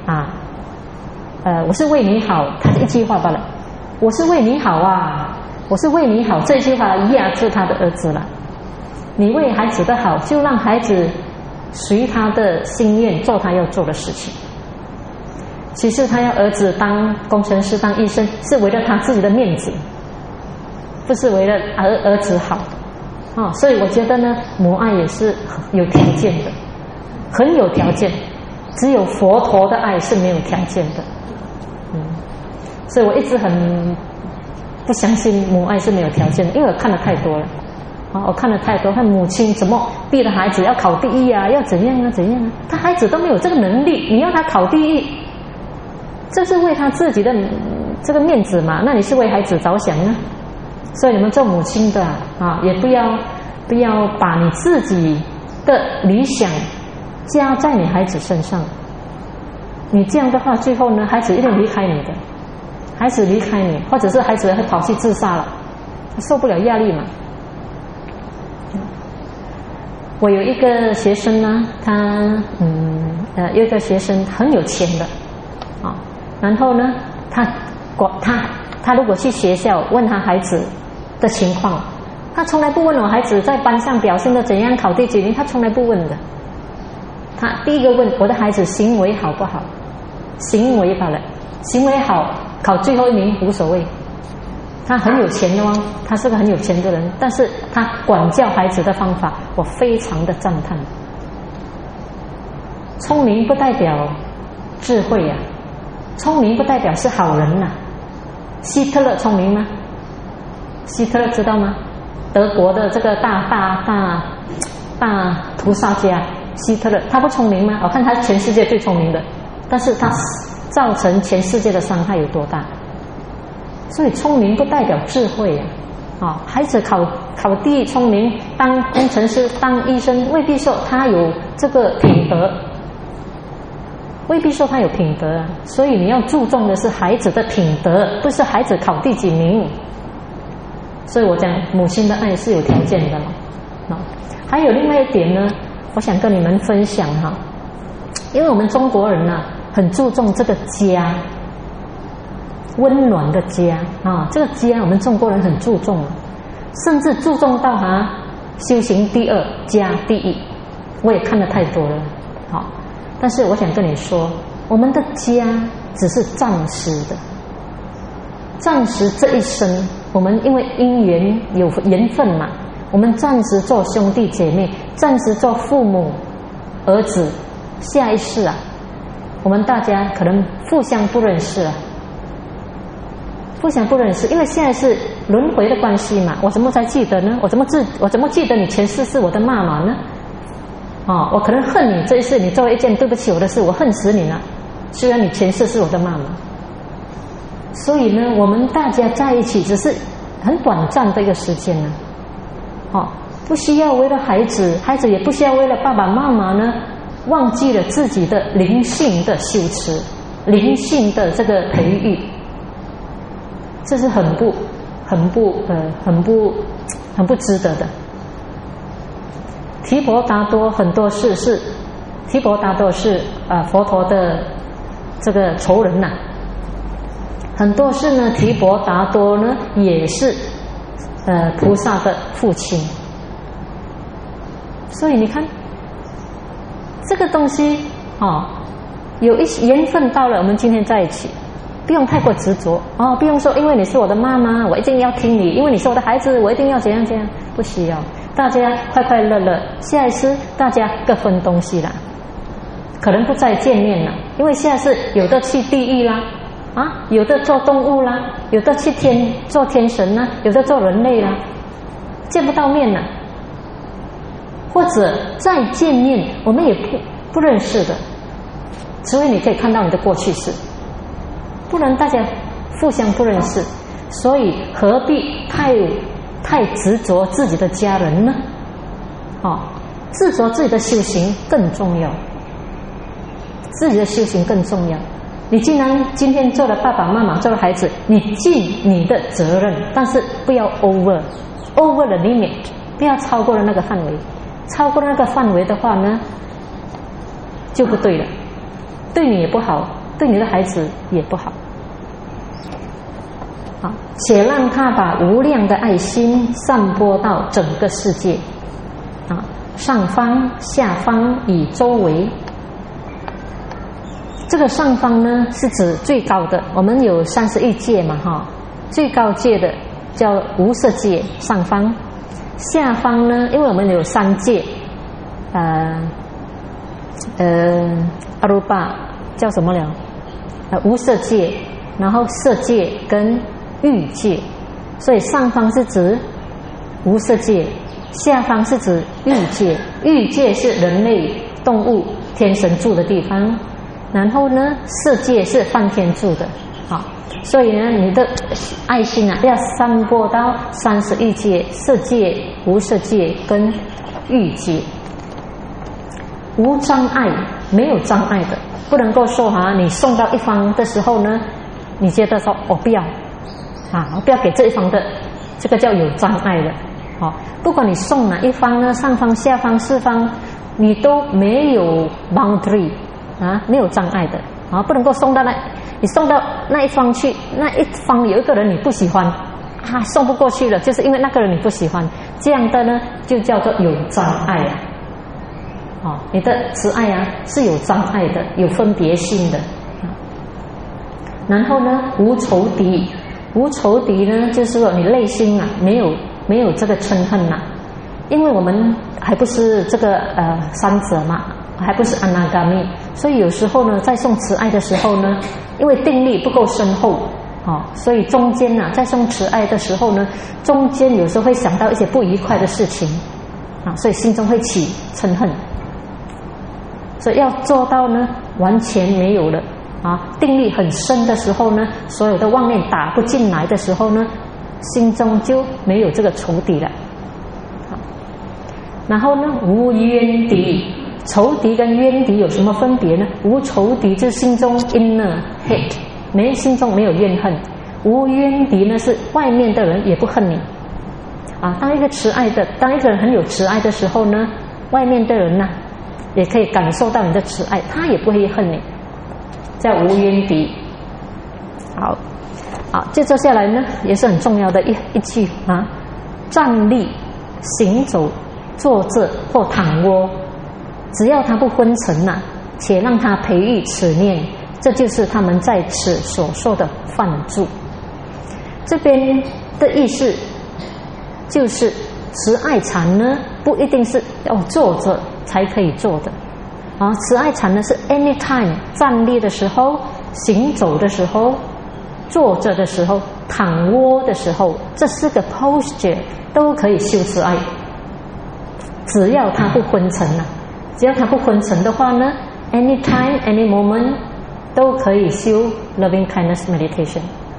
我是为你好。”他一句话罢了。我是为你好我是为你好，这句话压制他的儿子了。你为孩子的好，就让孩子随他的心愿做他要做的事情。其实他要儿子当工程师、当医生，是为了他自己的面子，不是为了儿子好所以我觉得呢，母爱也是有条件的，很有条件。只有佛陀的爱是没有条件的。所以我一直很不相信母爱是没有条件的，因为我看得太多了我看了太多，看母亲怎么逼着孩子要考第一要怎样他孩子都没有这个能力，你要他考第一，这是为他自己的这个面子嘛？那你是为孩子着想呢？所以你们做母亲的也不要把你自己的理想加在你孩子身上。你这样的话，最后呢，孩子一定离开你的。孩子离开你，或者是孩子会跑去自杀了，受不了压力嘛。我有一个学生呢，他有一个学生很有钱的然后呢，他如果去学校问他孩子的情况，他从来不问我孩子在班上表现的怎样，考第几名，他从来不问的。他第一个问我的孩子行为好不好，行为罢了，行为好考最后1名无所谓。他很有钱的他是个很有钱的人，但是他管教孩子的方法我非常的赞叹。聪明不代表智慧聪明不代表是好人希特勒聪明吗？希特勒知道吗？德国的这个大屠杀家希特勒，他不聪明吗？我看他是全世界最聪明的，但是他造成全世界的伤害有多大？所以聪明不代表智慧孩子考第一聪明，当工程师、当医生，未必说他有这个品德，未必说他有品德所以你要注重的是孩子的品德，不是孩子考第几名。所以我讲母亲的爱是有条件的还有另外一点呢，我想跟你们分享因为我们中国人很注重这个家，温暖的家这个家我们中国人很注重，甚至注重到修行第二，家第一。我也看得太多了但是我想跟你说，我们的家只是暂时的，暂时这一生我们因为因缘有缘分嘛，我们暂时做兄弟姐妹，暂时做父母儿子，下一世我们大家可能互相不认识互相不认识，因为现在是轮回的关系嘛，我怎么才记得呢？我怎么记得你前世是我的妈妈呢？ 我可能恨你这一次你做了一件对不起我的事，我恨死你了，虽然你前世是我的妈妈。所以呢，我们大家在一起只是很短暂的一个时间呢，不需要为了孩子，孩子也不需要为了爸爸妈妈呢忘记了自己的灵性的修持，灵性的这个培育，这是很不值得的。提婆达多很多事是提婆达多是佛陀的这个仇人呐，很多事呢提婆达多呢也是菩萨的父亲。所以你看这个东西有一些缘分到了，我们今天在一起，不用太过执着不用说因为你是我的妈妈我一定要听你，因为你是我的孩子我一定要怎样怎样，不需要，大家快快乐乐，下一次大家各分东西啦，可能不再见面了，因为下次有的去地狱啦有的做动物啦，有的去做天神啦，有的做人类啦，见不到面了，或者再见面我们也不认识的，除非你可以看到你的过去式，不然大家互相不认识，所以何必太执着自己的家人呢？执着自己的修行更重要，自己的修行更重要。你既然今天做了爸爸妈妈，做了孩子，你尽你的责任，但是不要 over the limit， 不要超过了那个范围，超过了那个范围的话呢就不对了，对你也不好，对你的孩子也不好。且让他把无量的爱心散播到整个世界上方下方与周围。这个上方呢是指最高的，我们有31界嘛最高界的叫无色界上方，下方呢因为我们有3界阿鲁巴叫什么了无色界，然后色界跟欲界，所以上方是指无色界，下方是指欲界，欲界是人类动物天神住的地方，然后呢色界是梵天住的所以呢你的爱心要散播到31界，色界无色界跟欲界，无障碍，没有障碍的，不能够说你送到一方的时候呢你觉得说我不要我不要给这一方的，这个叫有障碍的不管你送哪一方呢，上方下方四方你都没有 boundary没有障碍的不能够送到你送到那一方去，那一方有一个人你不喜欢送不过去了，就是因为那个人你不喜欢，这样的呢就叫做有障碍你的慈爱是有障碍的，有分别心的然后呢无仇敌，无仇敌呢就是说你内心没有这个嗔恨因为我们还不是这个三者嘛，还不是阿那伽密，所以有时候呢在送慈爱的时候呢，因为定力不够深厚所以中间在送慈爱的时候呢，中间有时候会想到一些不愉快的事情所以心中会起嗔恨，所以要做到呢完全没有了定力很深的时候呢，所有的妄念打不进来的时候呢，心中就没有这个仇敌了然后呢无冤敌，仇敌跟冤敌有什么分别呢？无仇敌就是心中 inner hate， 心中没有怨恨，无冤敌呢是外面的人也不恨你当一个人很有慈爱的时候呢，外面的人也可以感受到你的慈爱，他也不会恨你，叫无冤敌。好，接着下来呢也是很重要的一句站立行走坐着或躺卧，只要他不昏沉且让他培育此念，这就是他们在此所说的梵住。这边的意思就是慈爱禅呢不一定是要坐着才可以做的慈爱禅呢是 anytime， 站立的时候，行走的时候，坐着的时候，躺卧的时候，这4个 posture 都可以修慈爱，只要它不昏沉只要它不昏沉的话呢 ，anytime any moment 都可以修 loving kindness meditation。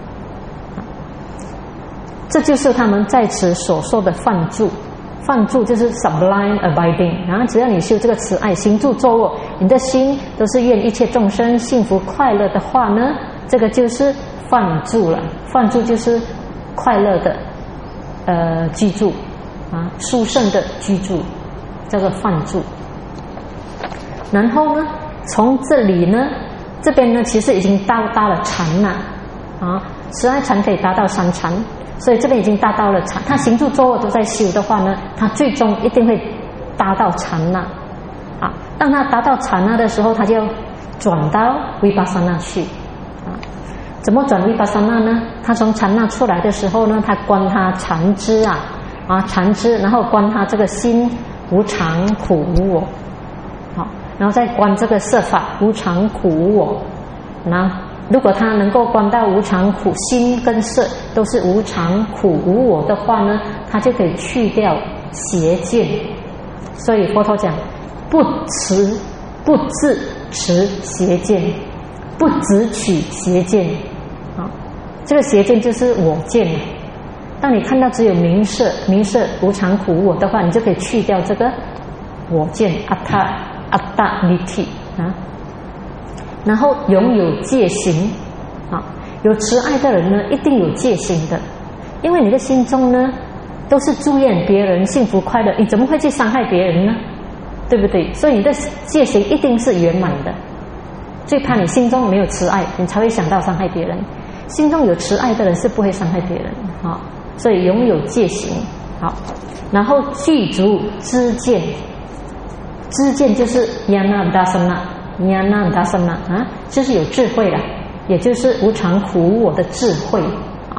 这就是他们在此所说的梵住。梵住就是 sublime abiding， 然后只要你修这个慈爱行住坐卧，你的心都是愿一切众生幸福快乐的话呢，这个就是梵住了。梵住就是快乐的居住啊，殊胜的居住，叫做梵住。然后呢，从这里呢，这边呢其实已经到达了禅了啊，慈爱禅可以达到3禅。所以这边已经达到了禅，他行住坐卧都在修的话呢，他最终一定会达到禅那啊。当他达到禅那的时候，他就转到维巴萨那去啊。怎么转维巴萨那呢？他从禅那出来的时候呢，他观他禅知禅知，然后观他这个心无常苦无我，好，然后再观这个色法无常苦无我，然后如果他能够观到无常苦，心跟色都是无常苦无我的话呢，他就可以去掉邪见。所以佛陀讲，不自持邪见，不只取邪见啊。这个邪见就是我见。当你看到只有名色无常苦无我的话，你就可以去掉这个我见阿达尼体啊。然后拥有戒行啊，有慈爱的人呢，一定有戒行的，因为你的心中呢都是祝愿别人幸福快乐，你怎么会去伤害别人呢？对不对？所以你的戒行一定是圆满的。最怕你心中没有慈爱，你才会想到伤害别人。心中有慈爱的人是不会伤害别人啊。所以拥有戒行好，然后具足知见，知见就是亚那达什那。亚那达什那啊，就是有智慧了，也就是无常苦无我的智慧啊。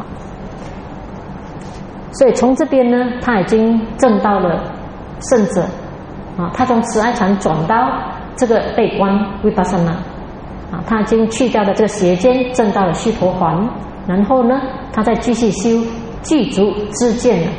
所以从这边呢，他已经证到了圣者啊，他从慈爱禅转到这个被观维巴萨那啊，他已经去掉了这个邪见，证到了须陀洹，然后呢，他再继续修具足知见了，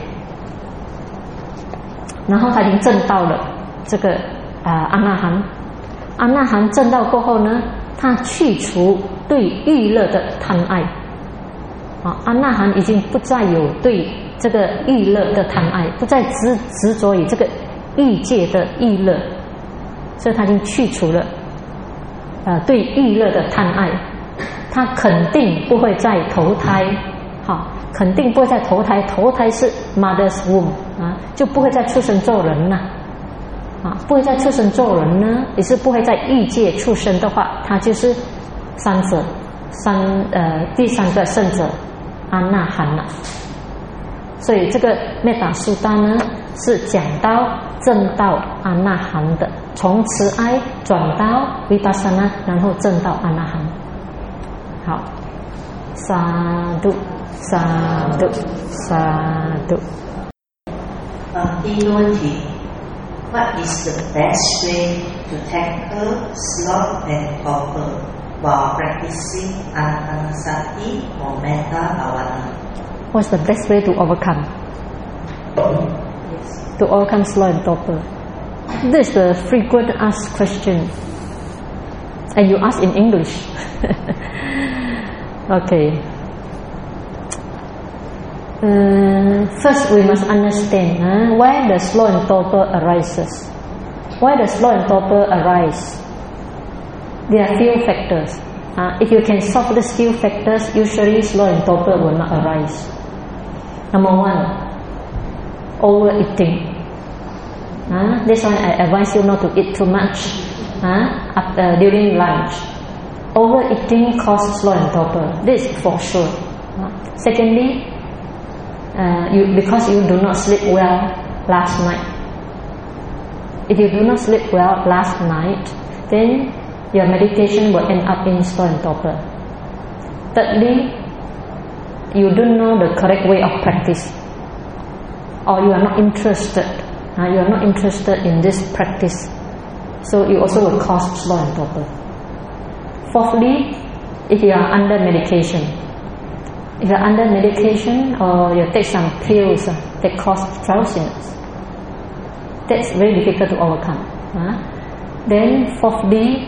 然后他已经证到了这个阿那含。阿那含证道过后呢，他去除对欲乐的贪爱啊，阿那含已经不再有对这个欲乐的贪爱，不再执着于这个欲界的欲乐，所以他已经去除了对欲乐的贪爱，他肯定不会再投胎，好，肯定不会再投胎，投胎是 mother's womb 啊，就不会再出生做人了。啊，不会再出生做人呢，也是不会在欲界出生的话，他就是第三个圣者阿那含了。所以这个灭达苏达呢，是讲到证到阿那含的，从慈爱转到维巴萨那，然后证到阿那含。好，萨度萨度萨度。 第一个问题。What is the best way to tackle sloth and torpor while practicing anapanasati or metta bhavana? What's the best way to overcome? Yes. To overcome sloth and torpor. This is the frequent asked question. And you ask in English. Okay. First we must understand why the sloth and torpor arises. Why the sloth and torpor arise? There are few factors. If you can solve these few factors, usually sloth and torpor will not arise. Number one, overeating. That's why I advise you not to eat too much during lunch. Overeating causes sloth and torpor. This is for sure. Secondly, because you do not sleep well last night. If you do not sleep well last night, then your meditation will end up in sloth and torpor. Thirdly, you don't know the correct way of practice, or you are not interested. You are not interested in this practice, so you also will cause sloth and torpor. Fourthly, if you are under medication. If you are under medication or you take some pills that cause drowsiness, that's very difficult to overcome. Then fifthly,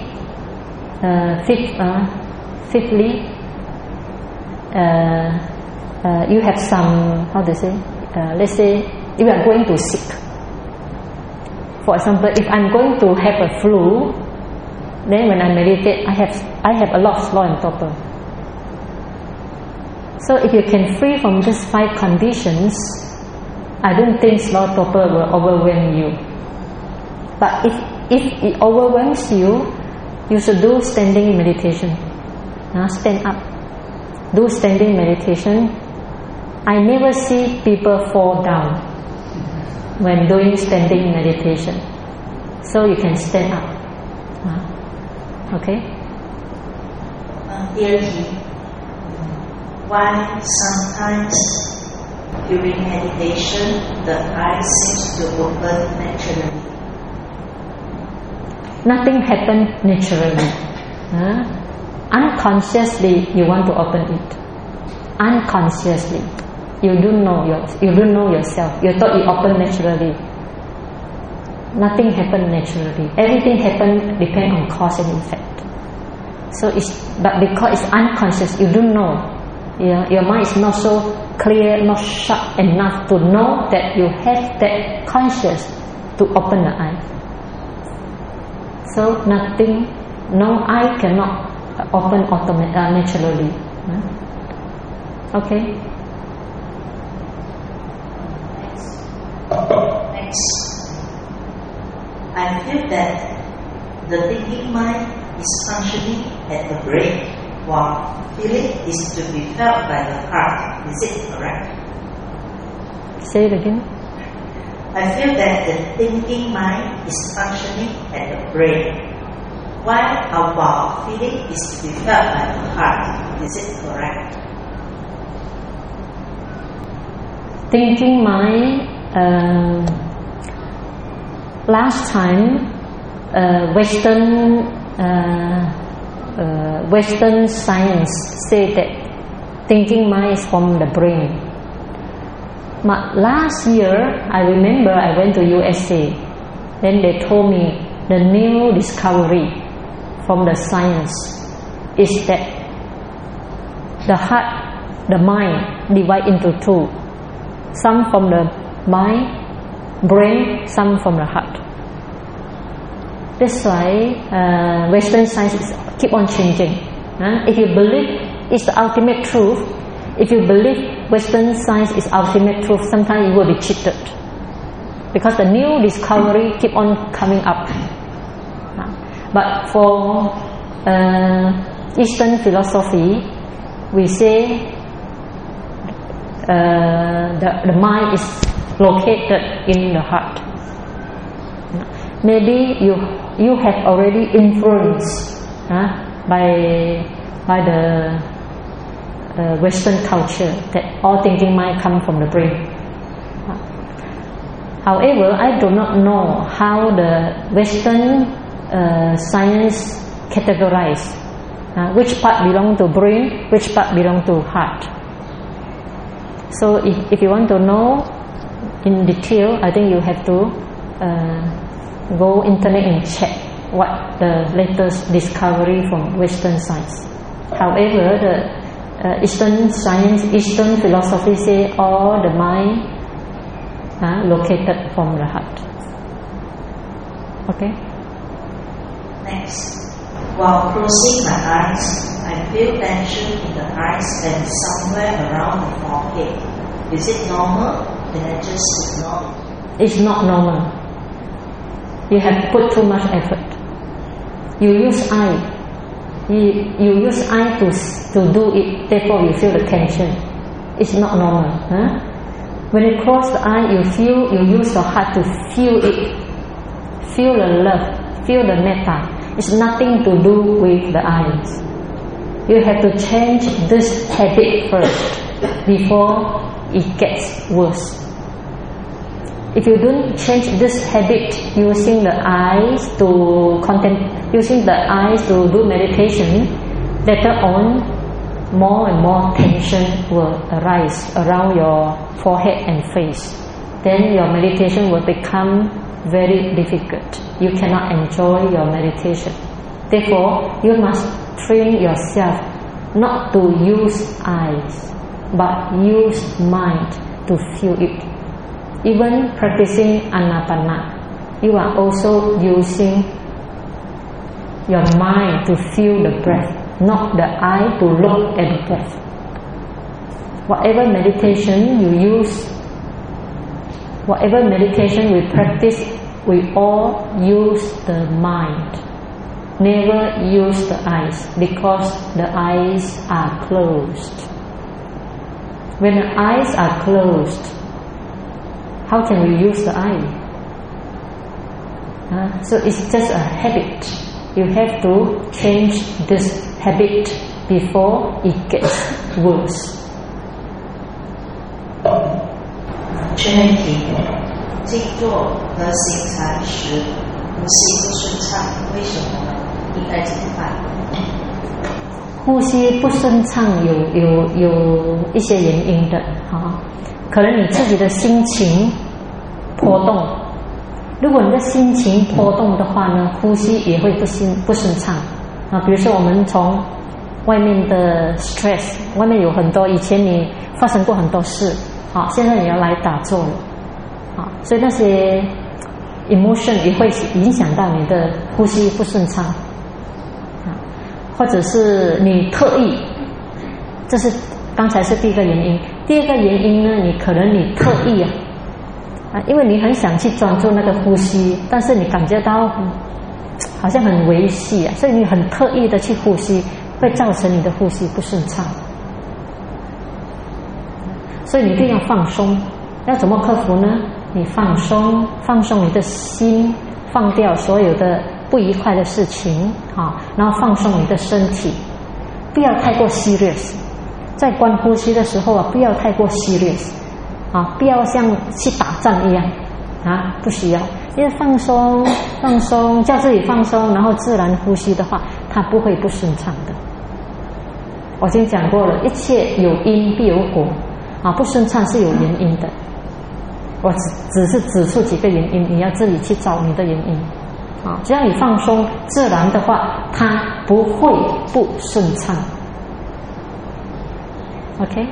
you have some, how to say, let's say you are going to sick. For example, if I'm going to have a flu, then when I meditate, I have a lot of slow and torpor. So if you can free from these 5 conditions, I don't think slow torpor will overwhelm you. But if it overwhelms you, you should do standing meditation. Stand up. Do standing meditation. I never see people fall down when doing standing meditation. So you can stand up. Okay? Dear He, why sometimes during meditation the eyes seems to open naturally? Nothing happens naturally. Unconsciously you want to open it. Unconsciously. You don't know yourself. You thought it opened naturally. Nothing happened naturally. Everything happened depends on cause and effect. But because it's unconscious, you don't know. Your mind is not so clear, not sharp enough to know that you have that conscious to open the eye. So no eye cannot open naturally. Okay. Next. I feel that the thinking mind is functioning at the brain, while feeling is to be felt by the heart. Is it correct? Say it again. I feel that the thinking mind is functioning at the brain, while feeling is to be felt by the heart. Is it correct? Thinking mind. Last time, Western science say that thinking mind is from the brain. But last year, I remember I went to USA. Then they told me the new discovery from the science is that the heart, the mind divide into 2. Some from the mind, brain, some from the heart. That's why Western science keep on changing. If you believe it's the ultimate truth, if you believe Western science is ultimate truth, sometimes you will be cheated, because the new discovery keep on coming up. But for Eastern philosophy, we say the mind is located in the heart. Maybe you have already influenced by the Western culture that all thinking mind come from the brain. However, I do not know how the Western science categorize which part belong to brain, which part belong to heart. So if you want to know in detail, I think you have to go internet and check what the latest discovery from Western science. However, the Eastern science, Eastern philosophy say all the mind located from the heart. Okay. Next. While closing my eyes, I feel tension in the eyes and somewhere around the forehead. Is it normal? Can I just ignore it? It's not normal. You have put too much effort. You use eye. You use eye to do it. Therefore, you feel the tension. It's not normal. When you close the eye, you use your heart to feel it. Feel the love. Feel the metta. It's nothing to do with the eyes. You have to change this habit first before it gets worse. If you don't change this habit using the eyes to do meditation, later on more and more tension will arise around your forehead and face. Then your meditation will become very difficult. You cannot enjoy your meditation. Therefore, you must train yourself not to use eyes, but use mind to feel it. Even practicing Anapana, you are also using your mind to feel the breath, not the eye to look at the breath. Whatever meditation you use, whatever meditation we practice, we all use the mind. Never use the eyes, because the eyes are closed. When the eyes are closed, how can we use the eye? So it's just a habit. You have to change this habit before it gets worse. 确认题：静坐和行禅时，呼吸不顺畅，为什么呢？应该怎么办？ 呼吸不顺畅有一些原因的啊，可能你自己的心情波动。如果你的心情波动的话呢，呼吸也会不顺畅啊。比如说我们从外面的 stress， 外面有很多以前你发生过很多事，好，现在你要来打坐了，好，所以那些 emotion 也会影响到你的呼吸不顺畅啊，或者是你特意，这是刚才是第一个原因。第二个原因呢，你可能你特意因为你很想去专注那个呼吸，但是你感觉到好像很微细所以你很特意的去呼吸，会造成你的呼吸不顺畅。所以你一定要放松。要怎么克服呢？你放松你的心，放掉所有的不愉快的事情然后放松你的身体，不要太过 serious。在观呼吸的时候不要太过 serious。不要像去打仗一样不需要，因为放松，叫自己放松，然后自然呼吸的话，它不会不顺畅的。我已经讲过了，一切有因必有果不顺畅是有原因的。我只是指出几个原因，你要自己去找你的原因只要你放松，自然的话，它不会不顺畅。OK。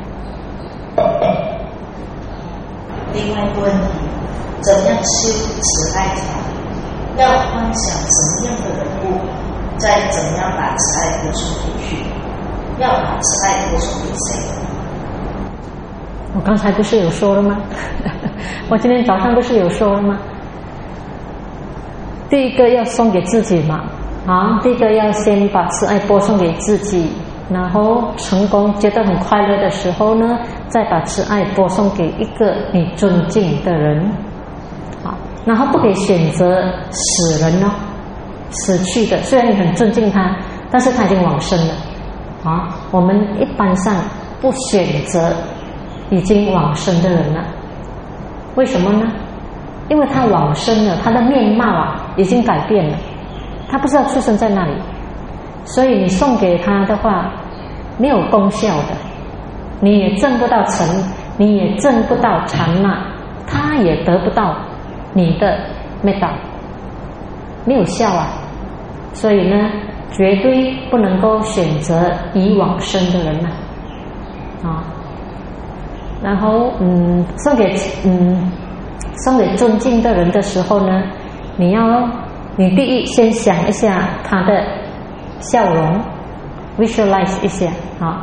另外一个问题，怎样修慈爱禅？要幻想什么样的人物，再怎么样把慈爱播送出去？要把慈爱播送给谁？ 我刚才不是有说了吗？我今天早上不是有说了吗？第一个要送给自己嘛，第一个要先把慈爱播送给自己，然后成功觉得很快乐的时候呢，再把慈爱播送给一个你尊敬的人然后不可以选择死人死去的，虽然你很尊敬他，但是他已经往生了我们一般上不选择已经往生的人了。为什么呢？因为他往生了，他的面貌已经改变了，他不知道出生在那里，所以你送给他的话没有功效的，你也证不到成，你也证不到禅那，他也得不到你的metta，没有效所以呢，绝对不能够选择已往生的人然后送给尊敬的人的时候呢，你第一先想一下他的笑容 ，visualize 一下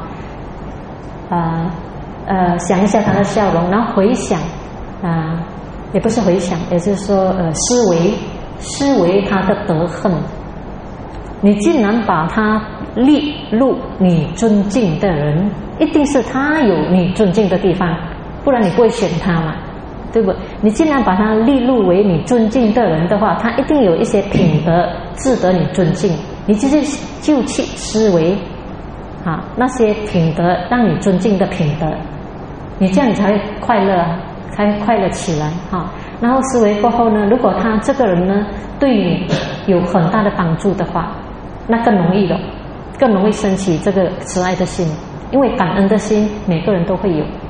想一下他的笑容，然后回想也不是回想，也就是说思维他的德行。你既然把他列入你尊敬的人，一定是他有你尊敬的地方，不然你不会选他嘛，对不？你既然把他列入为你尊敬的人的话，他一定有一些品德值得你尊敬，你就去思维那些品德让你尊敬的品德，你这样你才会快乐才会快乐起来然后思维过后呢，如果他这个人呢对你有很大的帮助的话，那更容易了，更容易升起这个慈爱的心，因为感恩的心每个人都会有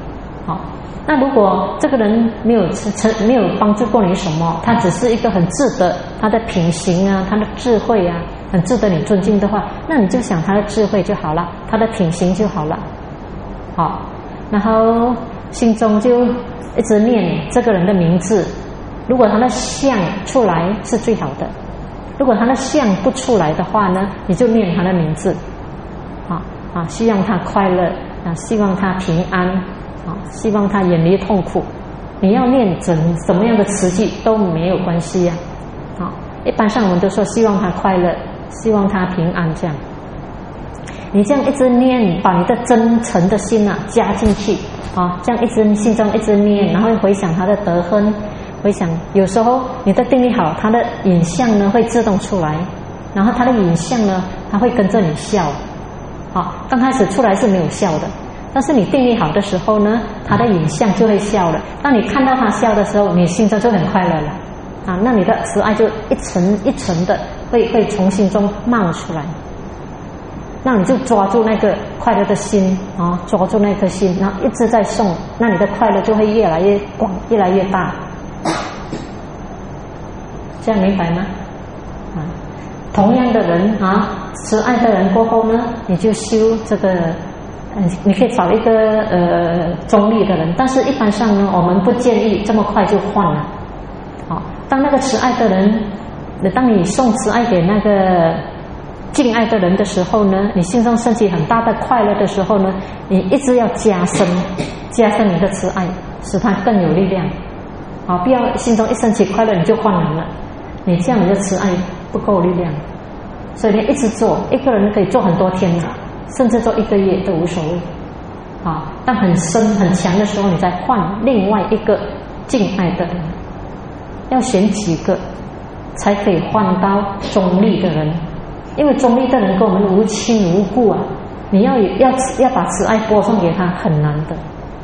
好，那如果这个人没有帮助过你什么，他只是一个很值得他的品行啊，他的智慧啊，很值得你尊敬的话，那你就想他的智慧就好了，他的品行就好了。好，然后心中就一直念这个人的名字。如果他的相出来是最好的，如果他的相不出来的话呢，你就念他的名字。希望他快乐啊，希望他平安啊，希望他远离痛苦。你要念什么样的词句都没有关系啊。一般上我们都说希望他快乐，希望他平安这样。你这样一直念，把你的真诚的心啊加进去啊，这样一直心中一直念，然后回想他的德行，回想有时候你的定力好，他的影像呢会自动出来，然后他的影像呢他会跟着你笑。刚开始出来是没有笑的，但是你定力好的时候呢，他的影像就会笑了。当你看到他笑的时候，你心中就很快乐了那你的慈爱就一层一层的会从心中冒出来。那你就抓住那个快乐的心抓住那颗心，然后一直在送，那你的快乐就会越来越广，越来越大。这样明白吗？同样的人慈爱的人过后呢，你就修这个你可以找一个中立的人，但是一般上呢，我们不建议这么快就换了。当那个慈爱的人，当你送慈爱给那个敬爱的人的时候呢，你心中升起很大的快乐的时候呢，你一直要加深你的慈爱，使它更有力量。不要心中一升起快乐你就换人了，你这样你的慈爱不够力量。所以你一直做，一个人可以做很多天，甚至做1个月都无所谓。但很深很强的时候，你再换另外一个敬爱的人。要选几个才可以换到中立的人，因为中立的人跟我们无亲无故你要把慈爱播送给他很难的。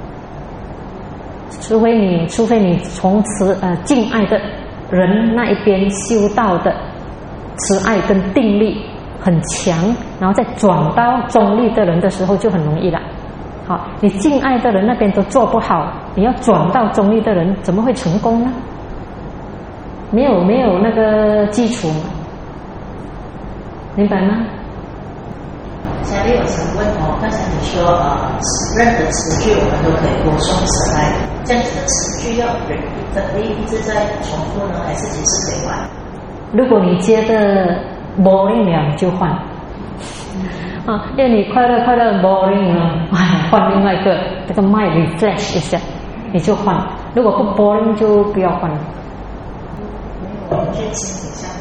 除非你从敬爱的人那一边修到的慈爱跟定力很强，然后再转到中立的人的时候就很容易了。你敬爱的人那边都做不好，你要转到中立的人怎么会成功呢？没有那个基础嘛，明白吗？ 下面有想问刚才你说任何词句我们都可以播送慈爱，这样子的词句要一直在重复呢，还是其实可以换？ 如果你觉得 boring 了就换因为你快乐 boring 了，换另外一个这个麦 refresh 一下你就换，如果不 boring 就不要换了。 没有，我们心理上